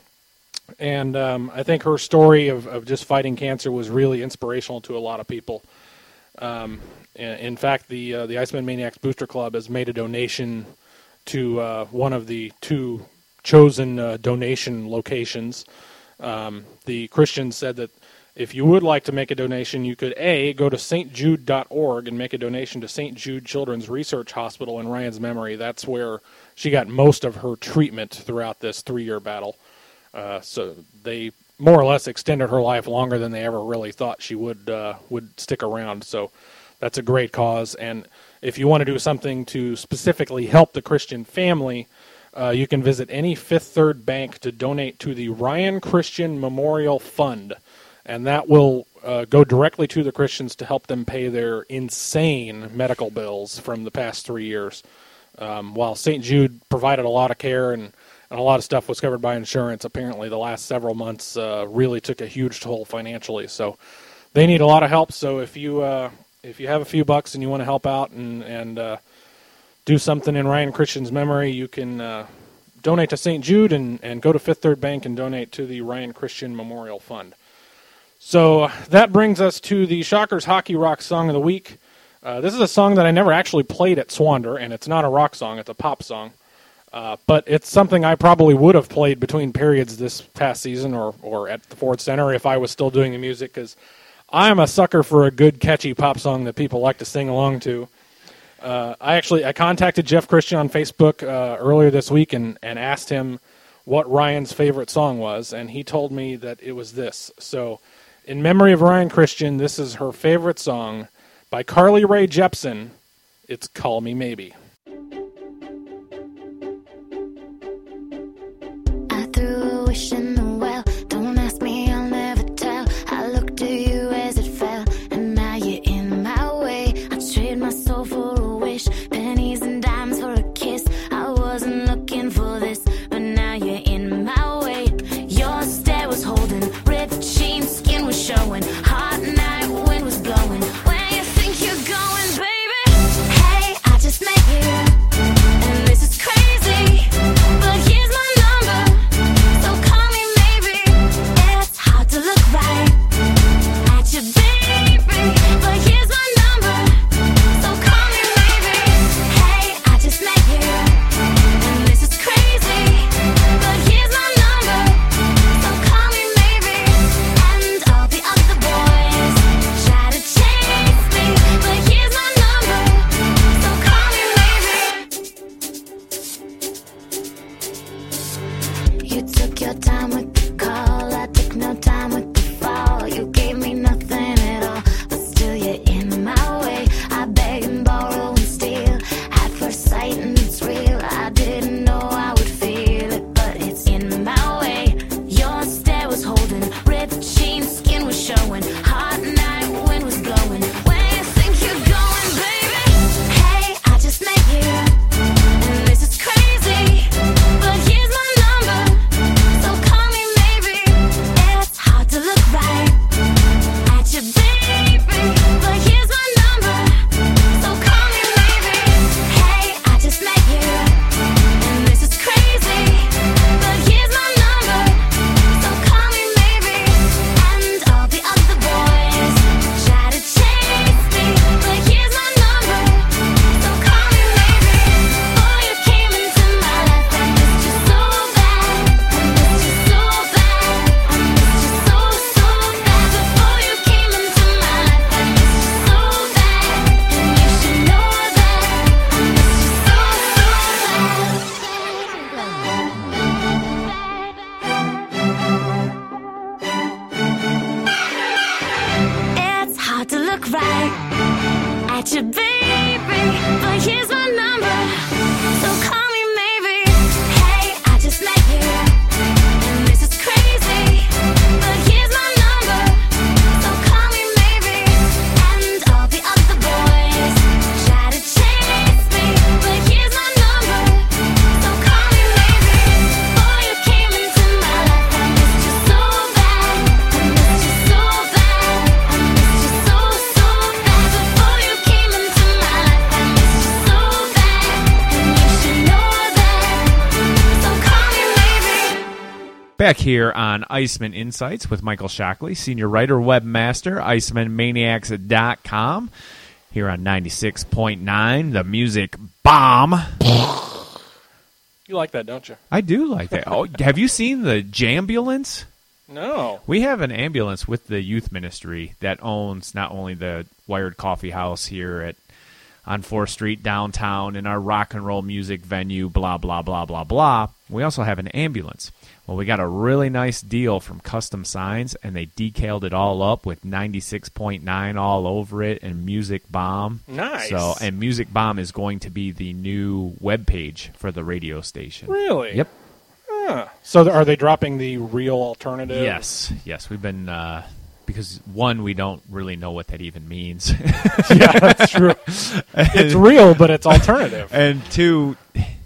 And um, I think her story of, of just fighting cancer was really inspirational to a lot of people. Um, in fact, the uh, the Iceman Maniacs Booster Club has made a donation to uh, one of the two chosen uh, donation locations. Um, the Christians said that if you would like to make a donation, you could, A, go to st jude dot org and make a donation to Saint Jude Children's Research Hospital in Ryan's memory. That's where she got most of her treatment throughout this three-year battle. Uh, so they more or less extended her life longer than they ever really thought she would uh, would stick around. So that's a great cause. And if you want to do something to specifically help the Christian family, uh, you can visit any Fifth Third bank to donate to the Ryan Christian Memorial Fund. and that will uh, go directly to the Christians to help them pay their insane medical bills from the past three years. Um, while Saint Jude provided a lot of care and, and a lot of stuff was covered by insurance, apparently the last several months uh, really took a huge toll financially. So they need a lot of help. So if you uh, if you have a few bucks and you want to help out and, and uh, do something in Ryan Christian's memory, you can uh, donate to Saint Jude and, and go to Fifth Third Bank and donate to the Ryan Christian Memorial Fund. So that brings us to the Shockers Hockey Rock Song of the Week. Uh, this is a song that I never actually played at Swander, and it's not a rock song, it's a pop song. Uh, but it's something I probably would have played between periods this past season or, or at the Ford Center if I was still doing the music, because I'm a sucker for a good, catchy pop song that people like to sing along to. Uh, I actually I contacted Jeff Christian on Facebook uh, earlier this week and, and asked him what Ryan's favorite song was, and he told me that it was this. So, in memory of Ryan Christian, this is her favorite song by Carly Rae Jepsen. It's Call Me Maybe. I threw a wish in the well. Don't ask me, I'll never tell. I looked at you as it fell, and now you're in my way. I trade my soul for a wish, pennies and dimes for a kiss. I wasn't looking for this, but now you're in my way. Your stare was holding, ripped jeans, skin was showing, hot night, wind was blowing. Where you think you're going, baby? Hey, I just met you, and this is crazy, but here's my number, so call me maybe. It's hard to look right at you, baby, but here's my number, so call me maybe. Hey, I just met you, and this is crazy, but here's my number, so call me maybe. And all the other boys try to chase me, but here's my number, so call me maybe. You took your time with the call, I took no time with the fall. You gave me nothing at all, but still you're in my way. I beg and borrow and steal at first sight, and it's real. I didn't know I would feel it, but it's in my way. Your stare was holding, ripped jeans, skin was showing, hot night, wind was blowing. Where you think you're going, baby? Hey, I just met you, and this is crazy, but here's my number, so call me maybe. It's hard to look right at you, baby, but here's my number, so call me maybe. Hey, I just met you, and this is crazy, but here's my number, so call me maybe. And all the other boys try to chase me, but here's my number, so call me maybe. Before you came into my life, I missed you so bad, I missed you so bad, I missed you so, so bad. Before you came into my life, I missed you so bad, and you should know that I missed you so, so bad. It's hard to look right at you, baby, but here's my number, so call me maybe. Hey, I just met you, and this is crazy, but here's my number, so call me maybe. And all the other boys try to chase me, but here's my number, so call me maybe. Before you came into my life, I missed you so bad, I missed you so bad, I missed you so, so bad. Before you came into my life, I missed you so bad, and you should know that, so call me maybe. Back here on Iceman Insights with Michael Shockley, senior writer, webmaster, iceman maniacs dot com, here on ninety-six point nine, the music bomb. You like that, don't you? I do like that. Oh, have you seen the Jambulance? No. We have an ambulance with the youth ministry that owns not only the Wired Coffee House here at on fourth Street downtown in our rock and roll music venue, blah, blah, blah, blah, blah. We also have an ambulance. Well, we got a really nice deal from Custom Signs, and they decaled it all up with ninety-six point nine all over it and Music Bomb. Nice. So, and Music Bomb is going to be the new webpage for the radio station. Really? Yep. Huh. So th- are they dropping the real alternative? Yes, yes. We've been uh, because one, we don't really know what that even means. Yeah, that's true. It's real, but it's alternative. And two,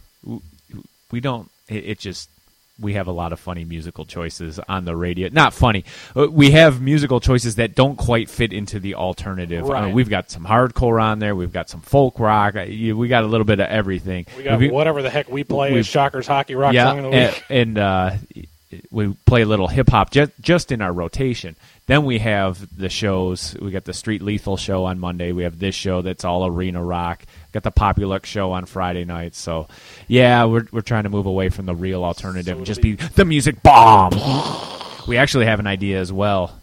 we don't. It, it just we have a lot of funny musical choices on the radio. Not funny. We have musical choices that don't quite fit into the alternative. Right. I mean, we've got some hardcore on there. We've got some folk rock. We got a little bit of everything. We got we've, whatever the heck we play we've, is Shockers Hockey Rock yeah, Song of the Week. And, and uh, we play a little hip-hop just, just in our rotation. Then we have the shows. We got the Street Lethal show on Monday. We have this show that's all arena rock. Got the Populux show on Friday nights. So, yeah, we're we're trying to move away from the real alternative So and just be- be the music bomb. We actually have an idea as well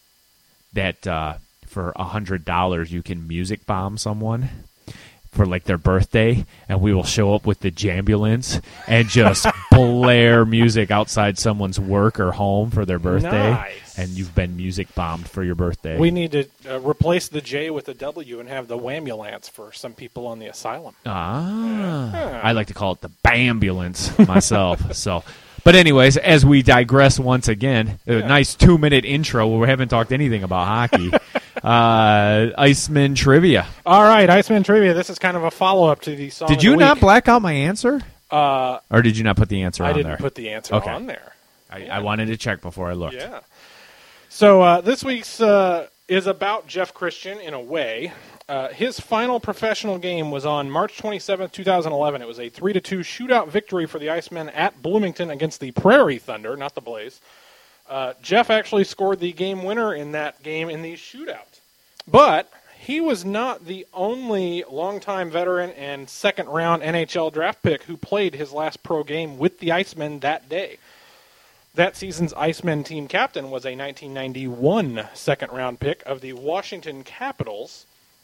that uh, for one hundred dollars you can music bomb someone for like their birthday, and we will show up with the Jambulance and just blare music outside someone's work or home for their birthday. Nice. And you've been music bombed for your birthday. We need to uh, replace the J with a W and have the Wambulance for some people on the asylum. Ah, Yeah. I like to call it the Bambulance myself. So, but anyways, as we digress once again, a Yeah. nice two-minute intro where we haven't talked anything about hockey. uh, Iceman trivia. All right, Iceman Trivia. This is kind of a follow-up to the song Did of you the not week. black out my answer, Uh, or did you not put the answer I on didn't there? put the answer Okay. on there. I, I wanted to check before I looked. Yeah. So uh, this week's uh, is about Jeff Christian in a way. Uh, his final professional game was on March twenty-seventh, twenty eleven. It was a three to two shootout victory for the Icemen at Bloomington against the Prairie Thunder, not the Blaze. Uh, Jeff actually scored the game winner in that game in the shootout. But he was not the only longtime veteran and second-round N H L draft pick who played his last pro game with the Icemen that day. That season's Icemen team captain was a nineteen ninety-one second-round pick of the Washington Capitals,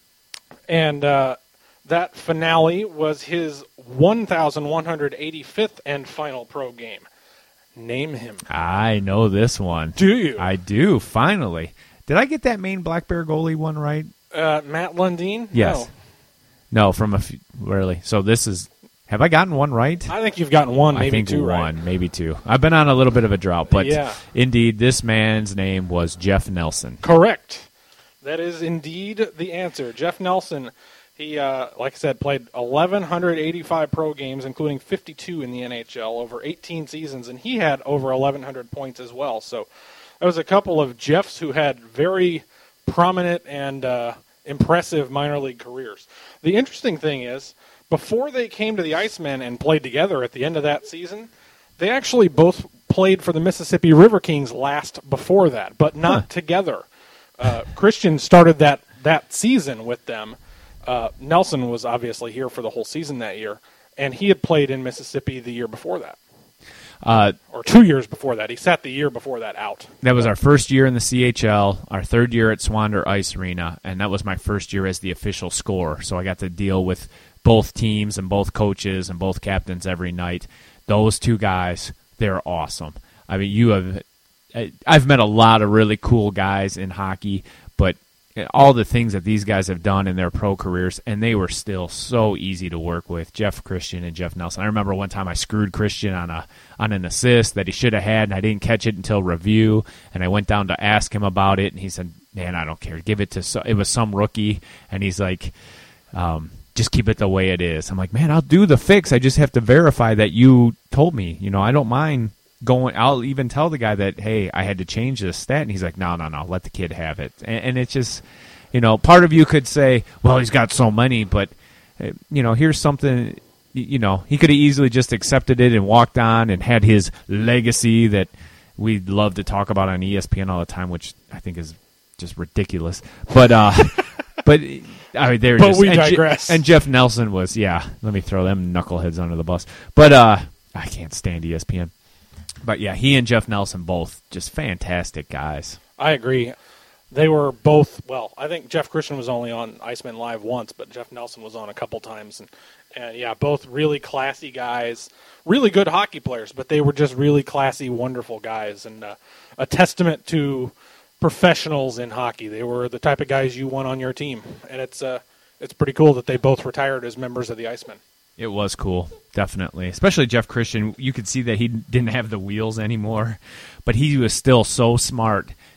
and uh, that finale was his one thousand one hundred eighty-fifth and final pro game. Name him. I know this one. Do you? I do, finally. Did I get that Maine Black Bear goalie one right? Uh, Matt Lundin? Yes. No. No, from a few, really. So this is, have I gotten one right? I think you've gotten one, I maybe think two one, right. maybe two. I've been on a little bit of a drought, but Yeah. indeed, this man's name was Jeff Nelson. Correct. That is indeed the answer. Jeff Nelson, he, uh, like I said, played eleven eighty-five pro games, including fifty-two in the N H L over eighteen seasons, and he had over eleven hundred points as well. So there was a couple of Jeffs who had very prominent and uh, impressive minor league careers. The interesting thing is, before they came to the Icemen and played together at the end of that season, they actually both played for the Mississippi River Kings last before that, but not Huh. together. Uh, Christian started that, that season with them. Uh, Nelson was obviously here for the whole season that year, and he had played in Mississippi the year before that, Uh, or two years before that. He sat the year before that out. that was our first year in the C H L, our third year at Swander Ice Arena, and that was my first year as the official scorer. So I got to deal with both teams and both coaches and both captains every night. Those two guys, they're awesome. I mean, you have, I've met a lot of really cool guys in hockey, but all the things that these guys have done in their pro careers, and they were still so easy to work with. Jeff Christian and Jeff Nelson. I remember one time I screwed Christian on a on an assist that he should have had, and I didn't catch it until review. And I went down to ask him about it, and he said, "Man, I don't care. Give it to." So, it was some rookie, and he's like, um, "Just keep it the way it is." I'm like, "Man, I'll do the fix. I just have to verify that you told me. You know, I don't mind." Going, I'll even tell the guy that, hey, I had to change this stat, and he's like, no, no, no, let the kid have it. And, and it's just, you know, part of you could say, well, he's got so many, but, uh, you know, here's something, you know, he could have easily just accepted it and walked on and had his legacy that we love to talk about on E S P N all the time, which I think is just ridiculous. But, uh, but I mean, they were But just, we and Je- digress. and Jeff Nelson was, yeah, let me throw them knuckleheads under the bus. But uh, I can't stand E S P N. But, yeah, he and Jeff Nelson both just fantastic guys. I agree. They were both, well, I think Jeff Christian was only on Iceman Live once, but Jeff Nelson was on a couple times. And, and yeah, both really classy guys, really good hockey players, but they were just really classy, wonderful guys, and uh, a testament to professionals in hockey. They were the type of guys you want on your team. And it's uh, it's pretty cool that they both retired as members of the Icemen. It was cool, definitely. Especially Jeff Christian. You could see that he didn't have the wheels anymore, but he was still so smart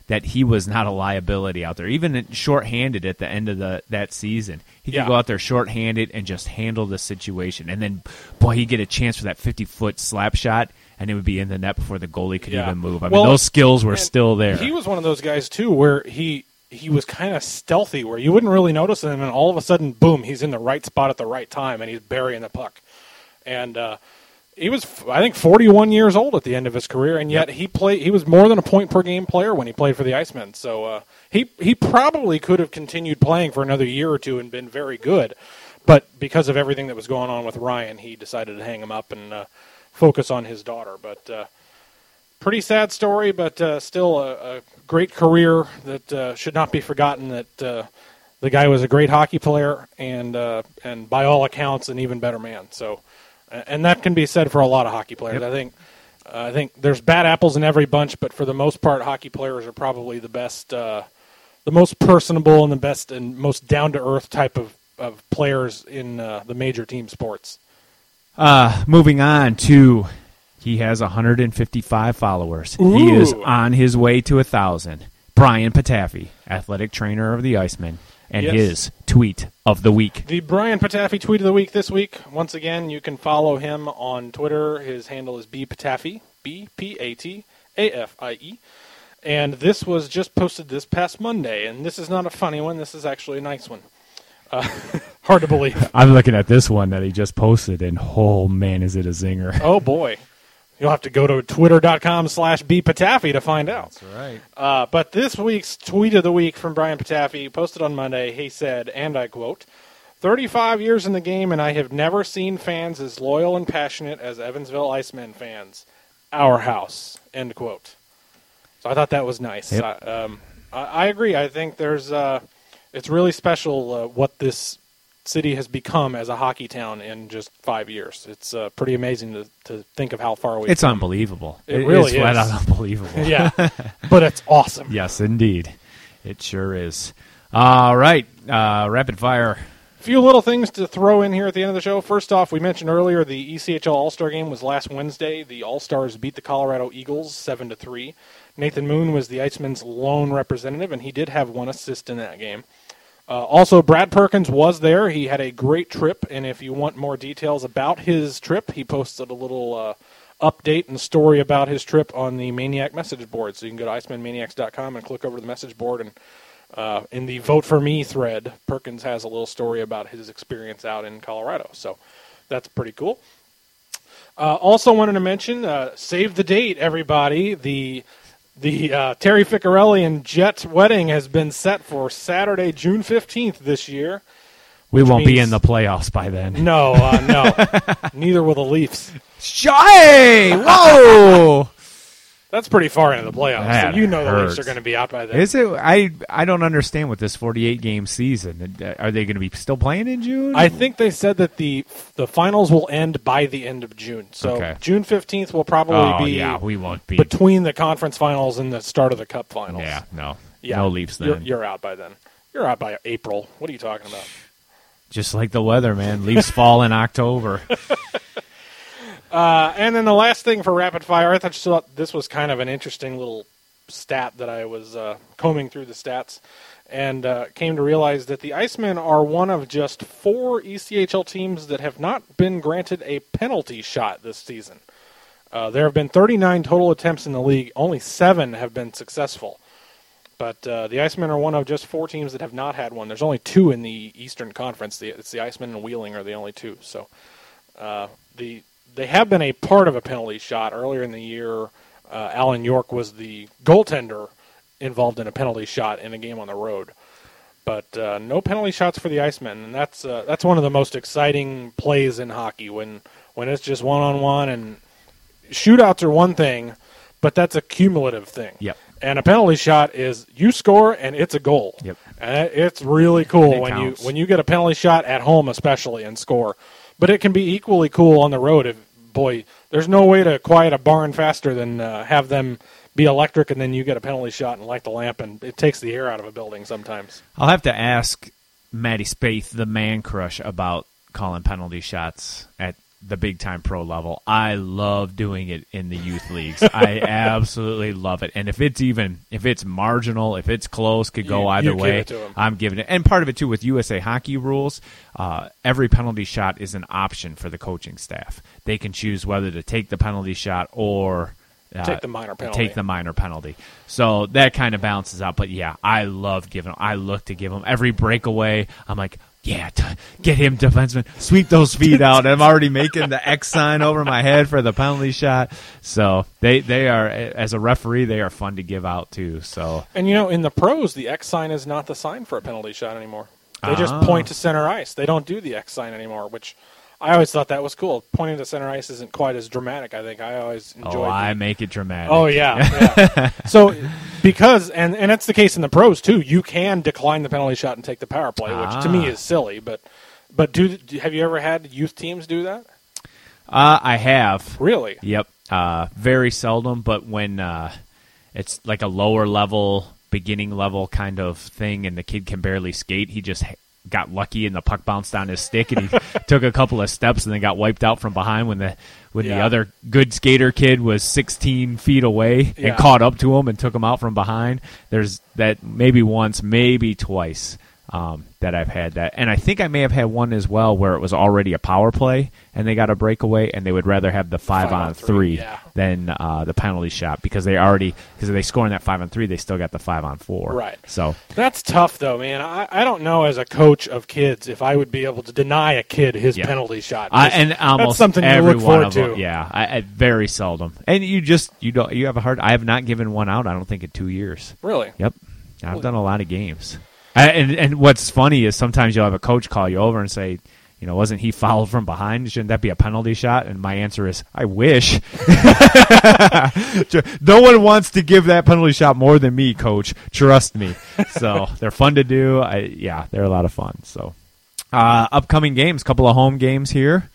that he was not a liability out there. Even shorthanded at the end of the that season, he could Yeah. go out there shorthanded and just handle the situation. And then, boy, he'd get a chance for that fifty-foot slap shot, and it would be in the net before the goalie could Yeah. even move. I Well, mean, those skills were and still there. He was one of those guys too, where he he was kind of stealthy, where you wouldn't really notice him, and all of a sudden, boom, he's in the right spot at the right time, and he's burying the puck. And uh, he was, I think, forty-one years old at the end of his career, and yet he played. He was more than a point per game player when he played for the Icemen. So uh, he he probably could have continued playing for another year or two and been very good, but because of everything that was going on with Ryan, he decided to hang him up and uh, focus on his daughter. But uh, pretty sad story, but uh, still a, a great career that uh, should not be forgotten. That uh, the guy was a great hockey player and uh, and by all accounts an even better man. So. And that can be said for a lot of hockey players. Yep. I think uh, I think there's bad apples in every bunch, but for the most part, hockey players are probably the best, uh, the most personable and the best and most down-to-earth type of, of players in uh, the major team sports. Uh, moving on to, he has one hundred fifty-five followers. Ooh. He is on his way to one thousand. Brian Patafi, athletic trainer of the Icemen, and Yes. his tweet of the week. The Brian Patafi tweet of the week this week. Once again, you can follow him on Twitter. His handle is B Patafi, B P A T A F I E. And this was just posted this past Monday. And this is not a funny one. This is actually a nice one. Uh, hard to believe. I'm looking at this one that he just posted, and oh man, is it a zinger. Oh, boy. You'll have to go to twitter.com slash bpatafi to find out. That's right. Uh, but this week's tweet of the week from Brian Patafi, posted on Monday, he said, and I quote, thirty-five years in the game, and I have never seen fans as loyal and passionate as Evansville Icemen fans. Our house, end quote. So I thought that was nice. Yep. I, um, I, I agree. I think there's, uh, it's really special uh, what this city has become as a hockey town in just five years. It's uh, pretty amazing to, to think of how far we've It's come. unbelievable. It really it's flat is. out unbelievable. Yeah, but it's awesome. Yes, indeed. It sure is. All right. Uh, rapid fire. A few little things to throw in here at the end of the show. First off, we mentioned earlier the E C H L All-Star game was last Wednesday. The All-Stars beat the Colorado Eagles seven to three. Nathan Moon was the Icemen's lone representative, and he did have one assist in that game. Uh, also, Brad Perkins was there. He had a great trip, and if you want more details about his trip, he posted a little uh, update and story about his trip on the Maniac message board. So you can go to iceman maniacs dot com and click over to the message board, and uh, in the Vote For Me thread, Perkins has a little story about his experience out in Colorado. So that's pretty cool. Uh, also wanted to mention, uh, save the date, everybody. The The uh, Terry Ficcarelli and Jet wedding has been set for Saturday, June fifteenth this year. We won't be means- in the playoffs by then. No, uh, no. Neither will the Leafs. Hey! Whoa! That's pretty far into the playoffs. That so you know the Leafs hurts. are going to be out by then. Is it? I I don't understand with this forty-eight game season. Uh, Are they going to be still playing in June? I think they said that the the finals will end by the end of June. So Okay. June fifteenth will probably Oh be yeah, we won't be. between the conference finals and the start of the Cup finals. Yeah, no, Yeah. no Leafs then. You're, you're out by then. You're out by April. What are you talking about? Just like the weather, man. Leafs fall in October. Uh, and then the last thing for rapid fire, I thought, thought this was kind of an interesting little stat that I was uh, combing through the stats and uh, came to realize that the Icemen are one of just four E C H L teams that have not been granted a penalty shot this season. Uh, there have been thirty-nine total attempts in the league. Only seven have been successful. But uh, the Icemen are one of just four teams that have not had one. There's only two in the Eastern Conference. The, it's the Icemen and Wheeling are the only two. So uh, the they have been a part of a penalty shot. Earlier in the year, uh, Alan York was the goaltender involved in a penalty shot in a game on the road. But uh, no penalty shots for the Icemen, and that's uh, that's one of the most exciting plays in hockey when when it's just one-on-one. And shootouts are one thing, but that's a cumulative thing. Yep. And a penalty shot is you score and it's a goal. Yep. And it's really cool It when counts. you when you get a penalty shot at home, especially, and score. But it can be equally cool on the road. If boy, there's no way to quiet a barn faster than uh, have them be electric, and then you get a penalty shot and light the lamp, and it takes the air out of a building sometimes. I'll have to ask Matty Spaeth, the man crush, about calling penalty shots at the big-time pro level. I love doing it in the youth leagues. I absolutely love it. And if it's even, if it's marginal, if it's close, could go You- either you give way, it to 'em. I'm giving it. And part of it, too, with U S A Hockey rules, uh, every penalty shot is an option for the coaching staff. They can choose whether to take the penalty shot or uh, Take the minor penalty. Take the minor penalty. So that kind of balances out. But, yeah, I love giving them. I look to give them every breakaway. I'm like, yeah, t- get him, defenseman. Sweep those feet out. I'm already making the X sign over my head for the penalty shot. So they, they are, as a referee, they are fun to give out, too. So And, you know, in the pros, the X sign is not the sign for a penalty shot anymore. They just Ah. point to center ice. They don't do the X sign anymore, which I always thought that was cool. Pointing to center ice isn't quite as dramatic, I think. I always enjoyed oh, the- I make it dramatic. Oh, yeah. yeah. So, because, and, and that's the case in the pros, too, you can decline the penalty shot and take the power play, which to me Ah. is silly. But but do, do have you ever had youth teams do that? Uh, I have. Really? Yep. Uh, very seldom, but when uh, it's like a lower level, beginning level kind of thing, and the kid can barely skate, he just h- got lucky and the puck bounced on his stick, and he took a couple of steps and then got wiped out from behind when the when the Yeah. other good skater kid was sixteen feet away Yeah. and caught up to him and took him out from behind. There's that maybe once, maybe twice. Um, that I've had that, and I think I may have had one as well where it was already a power play and they got a breakaway, and they would rather have the five, Five on on three, three, yeah. than uh, the penalty shot because they already because if they score in that five on three, they still got the five on four. Right. So That's tough, though, man. I, I don't know as a coach of kids if I would be able to deny a kid his Yeah. penalty shot. I, and almost that's something you every look one forward of them, to. yeah, I, I, very seldom. And you just you don't you have a hard. I have not given one out. I don't think in two years. Really? Yep, I've done a lot of games. I, and and what's funny is sometimes you'll have a coach call you over and say, you know, wasn't he fouled from behind? Shouldn't that be a penalty shot? And my answer is, I wish. No one wants to give that penalty shot more than me, coach. Trust me. So they're fun to do. I, yeah, they're a lot of fun. So uh, upcoming games, couple of home games here.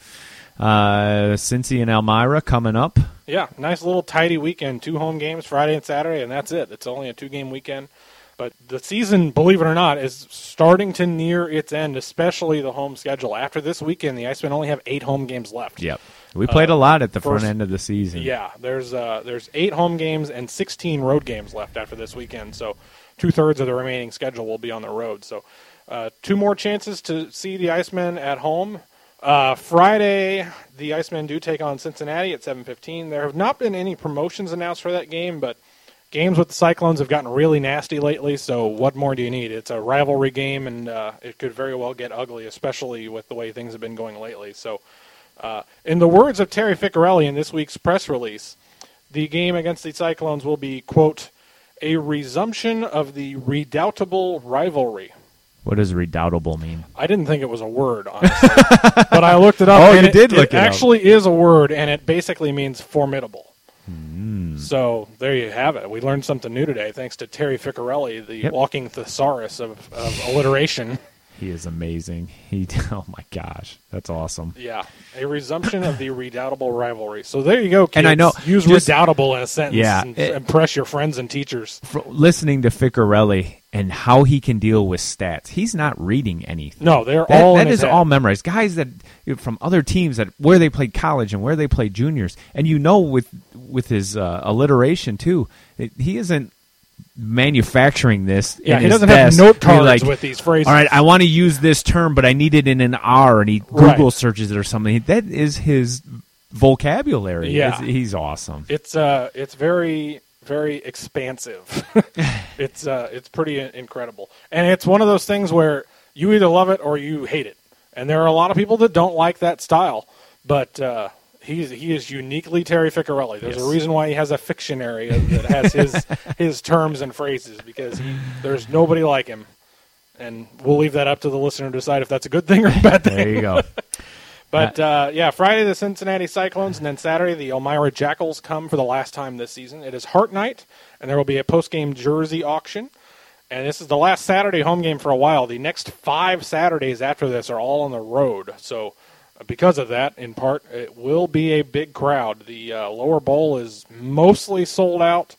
Uh, Cincy and Elmira coming up. Yeah, nice little tidy weekend. Two home games, Friday and Saturday, and that's it. It's only a two-game weekend. But the season, believe it or not, is starting to near its end, especially the home schedule. After this weekend, the Icemen only have eight home games left. Yep. We played a lot at the front first- end of the season. Yeah, there's uh, there's eight home games and sixteen road games left after this weekend. So two-thirds of the remaining schedule will be on the road. So uh, two more chances to see the Icemen at home. Uh, Friday, the Icemen do take on Cincinnati at seven fifteen. There have not been any promotions announced for that game, but games with the Cyclones have gotten really nasty lately, so what more do you need? It's a rivalry game, and uh, it could very well get ugly, especially with the way things have been going lately. So uh, in the words of Terry Ficcarelli in this week's press release, the game against the Cyclones will be, quote, a resumption of the redoubtable rivalry. What does redoubtable mean? I didn't think it was a word, honestly, but I looked it up. Oh, and you it, did look it up. actually is a word, and it basically means formidable. Hmm. So there you have it. We learned something new today, thanks to Terry Ficcarelli, the Yep. walking thesaurus of, of alliteration. He is amazing. He, oh my gosh, that's awesome. Yeah, a resumption of the redoubtable rivalry. So there you go, kids. And I know- use just- redoubtable in a sentence Yeah, and it- impress your friends and teachers. For listening to Ficcarelli and how he can deal with stats, he's not reading anything. No, they're That, all that in his is head. all memorized. Guys that from other teams that where they played college and where they played juniors, and you know with with his uh, alliteration too, it, he isn't manufacturing this. Yeah, in he his doesn't have desk. note He cards like, with these phrases. All right, I want to use this term, but I need it in an R, and he Right. Google searches it or something. That is his vocabulary. Yeah. It's- he's awesome. It's uh, it's very, very expansive. it's uh, it's pretty i- incredible, and it's one of those things where you either love it or you hate it. And there are a lot of people that don't like that style, but uh, he's he is uniquely Terry Ficcarelli. There's Yes. a reason why he has a fictionary that has his his terms and phrases, because he, there's nobody like him. And we'll leave that up to the listener to decide if that's a good thing or a bad thing. There you go. But, uh, yeah, Friday the Cincinnati Cyclones, and then Saturday the Elmira Jackals come for the last time this season. It is Heart Night, and there will be a post-game jersey auction. And this is the last Saturday home game for a while. The next five Saturdays after this are all on the road. So uh, because of that, in part, it will be a big crowd. The uh, lower bowl is mostly sold out,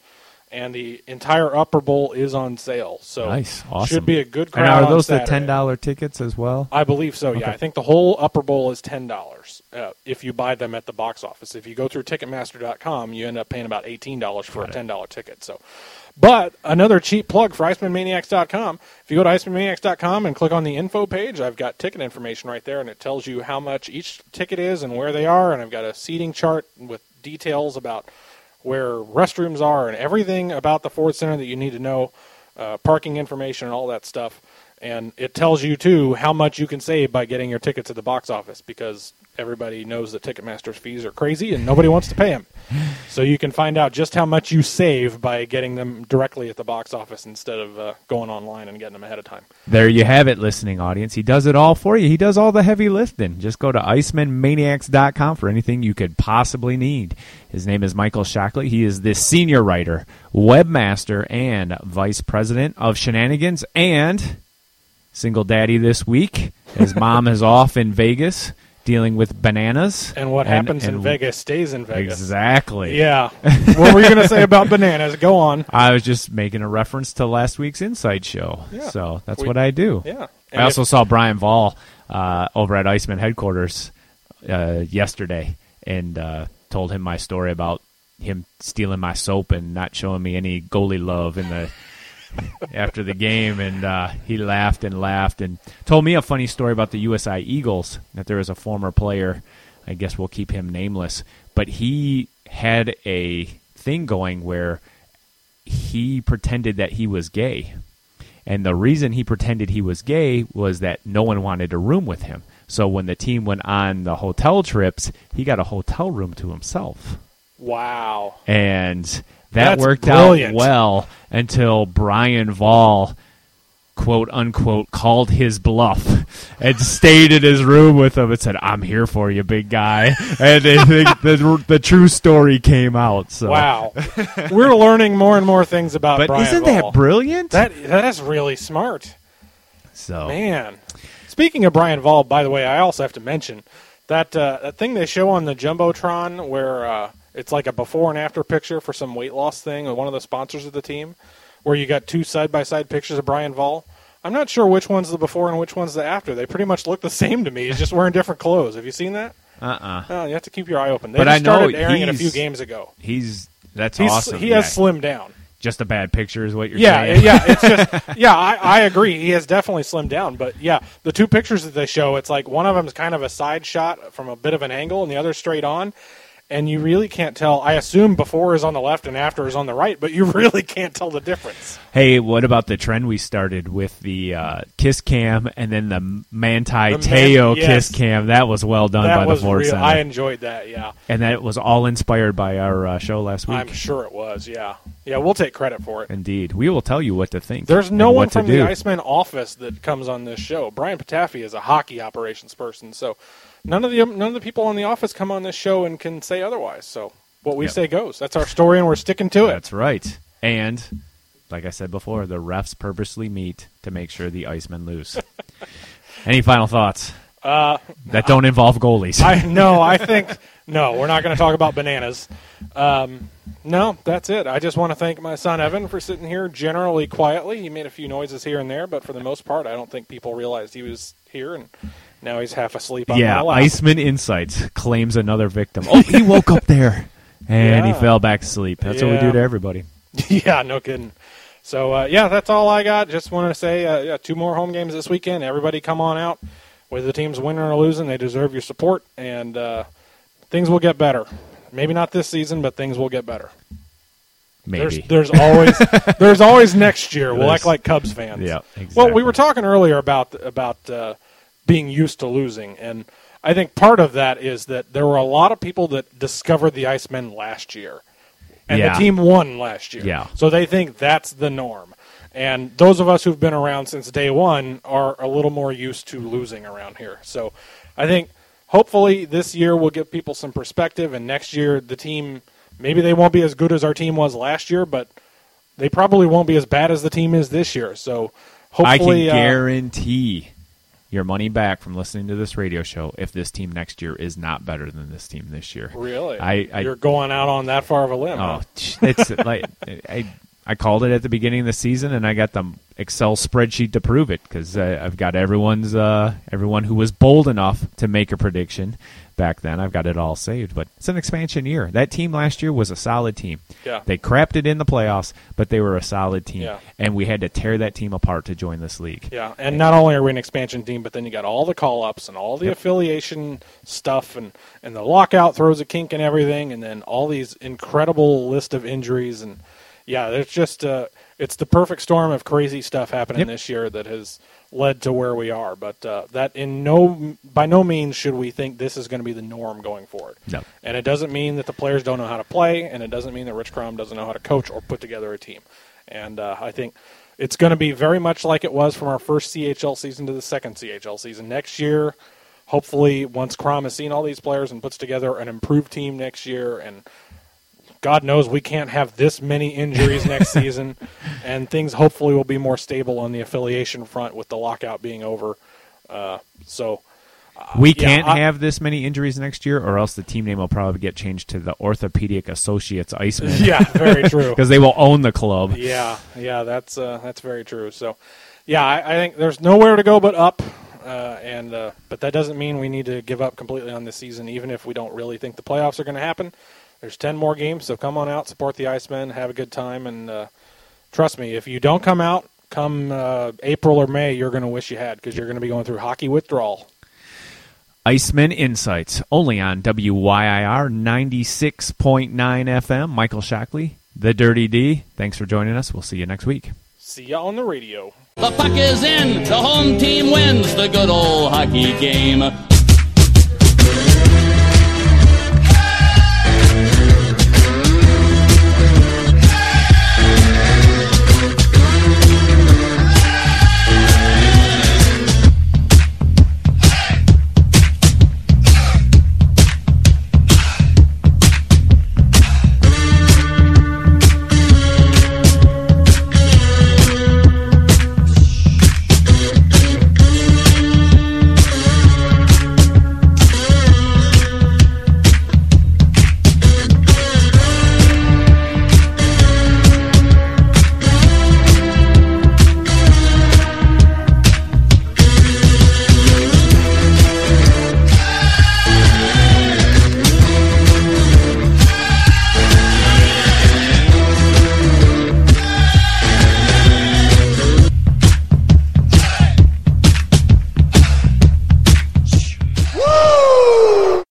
and the entire Upper Bowl is on sale. So Nice. Awesome. should be a good And crowd are on those the Saturday. ten dollar tickets as well? I believe so, yeah. Okay. I think the whole Upper Bowl is ten dollars uh, if you buy them at the box office. If you go through Ticketmaster dot com, you end up paying about eighteen dollars for Got a it. ten dollar ticket. So, but another cheap plug for Iceman Maniacs dot com. If you go to Iceman Maniacs dot com and click on the info page, I've got ticket information right there, and it tells you how much each ticket is and where they are, and I've got a seating chart with details about where restrooms are and everything about the Ford Center that you need to know, uh, parking information and all that stuff. And it tells you, too, how much you can save by getting your tickets at the box office, because everybody knows that Ticketmaster's fees are crazy and nobody wants to pay them. So you can find out just how much you save by getting them directly at the box office instead of uh, going online and getting them ahead of time. There you have it, listening audience. He does it all for you. He does all the heavy lifting. Just go to Iceman Maniacs dot com for anything you could possibly need. His name is Michael Shockley. He is the senior writer, webmaster, and vice president of Shenanigans, and single daddy this week. His mom is off in Vegas dealing with bananas. And what happens and in Vegas stays in Vegas. Exactly. Yeah. What were you going to say about bananas? Go on. I was just making a reference to last week's Inside Show. Yeah. So that's We- what I do. Yeah. I also saw Brian Vall uh, over at Iceman headquarters uh, yesterday, and uh, told him my story about him stealing my soap and not showing me any goalie love in the after the game, and uh, he laughed and laughed and told me a funny story about the U S I Eagles, that there was a former player, I guess we'll keep him nameless, but he had a thing going where he pretended that he was gay. And the reason he pretended he was gay was that no one wanted to room with him. So when the team went on the hotel trips, he got a hotel room to himself. Wow. And that That's worked brilliant. out well until Brian Vall, quote unquote, called his bluff and stayed in his room with him and said, "I'm here for you, big guy." And I think the, the true story came out. So. Wow. We're learning more and more things about But Brian isn't Vall. that brilliant? That that is really smart. so Man. Speaking of Brian Vall, by the way, I also have to mention that uh, that thing they show on the Jumbotron where uh, it's like a before and after picture for some weight loss thing with one of the sponsors of the team, where you got two side-by-side pictures of Brian Vall. I'm not sure which one's the before and which one's the after. They pretty much look the same to me. He's just wearing different clothes. Have you seen that? Uh-uh. Oh, you have to keep your eye open. They But just I know started airing it a he's- few games ago. He's that's He's, awesome. He yeah. has slimmed down. Just a bad picture is what you're Yeah, saying. yeah, it's just yeah. I, I agree. He has definitely slimmed down, but yeah, the two pictures that they show, it's like one of them is kind of a side shot from a bit of an angle, and the other straight on, and you really can't tell. I assume before is on the left and after is on the right, but you really can't tell the difference. Hey, what about the trend we started with the uh, kiss cam and then the Manti The man- Teo yes. kiss cam? That was well done that by was the Ford real. Center. I enjoyed that. Yeah, And that was all inspired by our uh, show last week. I'm sure it was. Yeah, yeah. We'll take credit for it. Indeed. We will tell you what to think. There's no and one what to from do. the Iceman office that comes on this show. Brian Patafi is a hockey operations person, so none of the none of the people on the office come on this show and can say otherwise. So what we Yep. say goes. That's our story, and we're sticking to it. That's right. And, like I said before, the refs purposely meet to make sure the Icemen lose. Any final thoughts? Uh, That don't involve goalies. I no, I think no. We're not going to talk about bananas. Um, no, that's it. I just want to thank my son Evan for sitting here generally quietly. He made a few noises here and there, but for the most part, I don't think people realized he was here, and now he's half asleep on Yeah, my lap. Iceman Insights claims another victim. Oh, he woke up there, and Yeah. he fell back asleep. That's what we Yeah. do to everybody. Yeah, no kidding. So, uh, yeah, that's all I got. Just wanted to say, uh, yeah, two more home games this weekend. Everybody come on out. Whether the team's winning or losing, they deserve your support, and uh, things will get better. Maybe not this season, but things will get better. Maybe. There's, there's always there's always next year. We'll There's- act like Cubs fans. Yeah, exactly. Well, we were talking earlier about about uh, being used to losing, and I think part of that is that there were a lot of people that discovered the Icemen last year, and Yeah. the team won last year. Yeah. So they think that's the norm. And those of us who've been around since day one are a little more used to losing around here. So I think hopefully this year will give people some perspective, and next year the team, maybe they won't be as good as our team was last year, but they probably won't be as bad as the team is this year. So I hopefully, can uh, guarantee your money back from listening to this radio show if this team next year is not better than this team this year. Really? I, I You're going out on that far of a limb. Oh, huh? it's like I I called it at the beginning of the season, and I got the Excel spreadsheet to prove it because uh, I've got everyone's uh, everyone who was bold enough to make a prediction back then. I've got it all saved. But it's an expansion year. That team last year was a solid team. Yeah. They crapped it in the playoffs, but they were a solid team. Yeah. And we had to tear that team apart to join this league. Yeah, and not only are we an expansion team, but then you got all the call-ups and all the Yep. affiliation stuff, and, and the lockout throws a kink in everything, and then all these incredible list of injuries. And, yeah, it's just uh, it's the perfect storm of crazy stuff happening Yep. this year that has led to where we are. But uh, that in no by no means should we think this is going to be the norm going forward. No. And it doesn't mean that the players don't know how to play, and it doesn't mean that Rich Crum doesn't know how to coach or put together a team. And uh, I think it's going to be very much like it was from our first C H L season to the second C H L season. Next year, hopefully, once Crum has seen all these players and puts together an improved team next year, and God knows we can't have this many injuries next season, and things hopefully will be more stable on the affiliation front with the lockout being over. Uh, so uh, We yeah, can't I- have this many injuries next year, or else the team name will probably get changed to the Orthopedic Associates Icemen. Yeah, very true. Because they will own the club. Yeah, yeah, that's uh, that's very true. So, yeah, I, I think there's nowhere to go but up, uh, and uh, but that doesn't mean we need to give up completely on this season, even if we don't really think the playoffs are going to happen. There's ten more games, so come on out, support the Icemen, have a good time, and uh, trust me, if you don't come out, come uh, April or May, you're going to wish you had, because you're going to be going through hockey withdrawal. Iceman Insights, only on W Y I R ninety-six point nine F M. Michael Shockley, the Dirty D. Thanks for joining us. We'll see you next week. See ya on the radio. The puck is in, the home team wins the good old hockey game.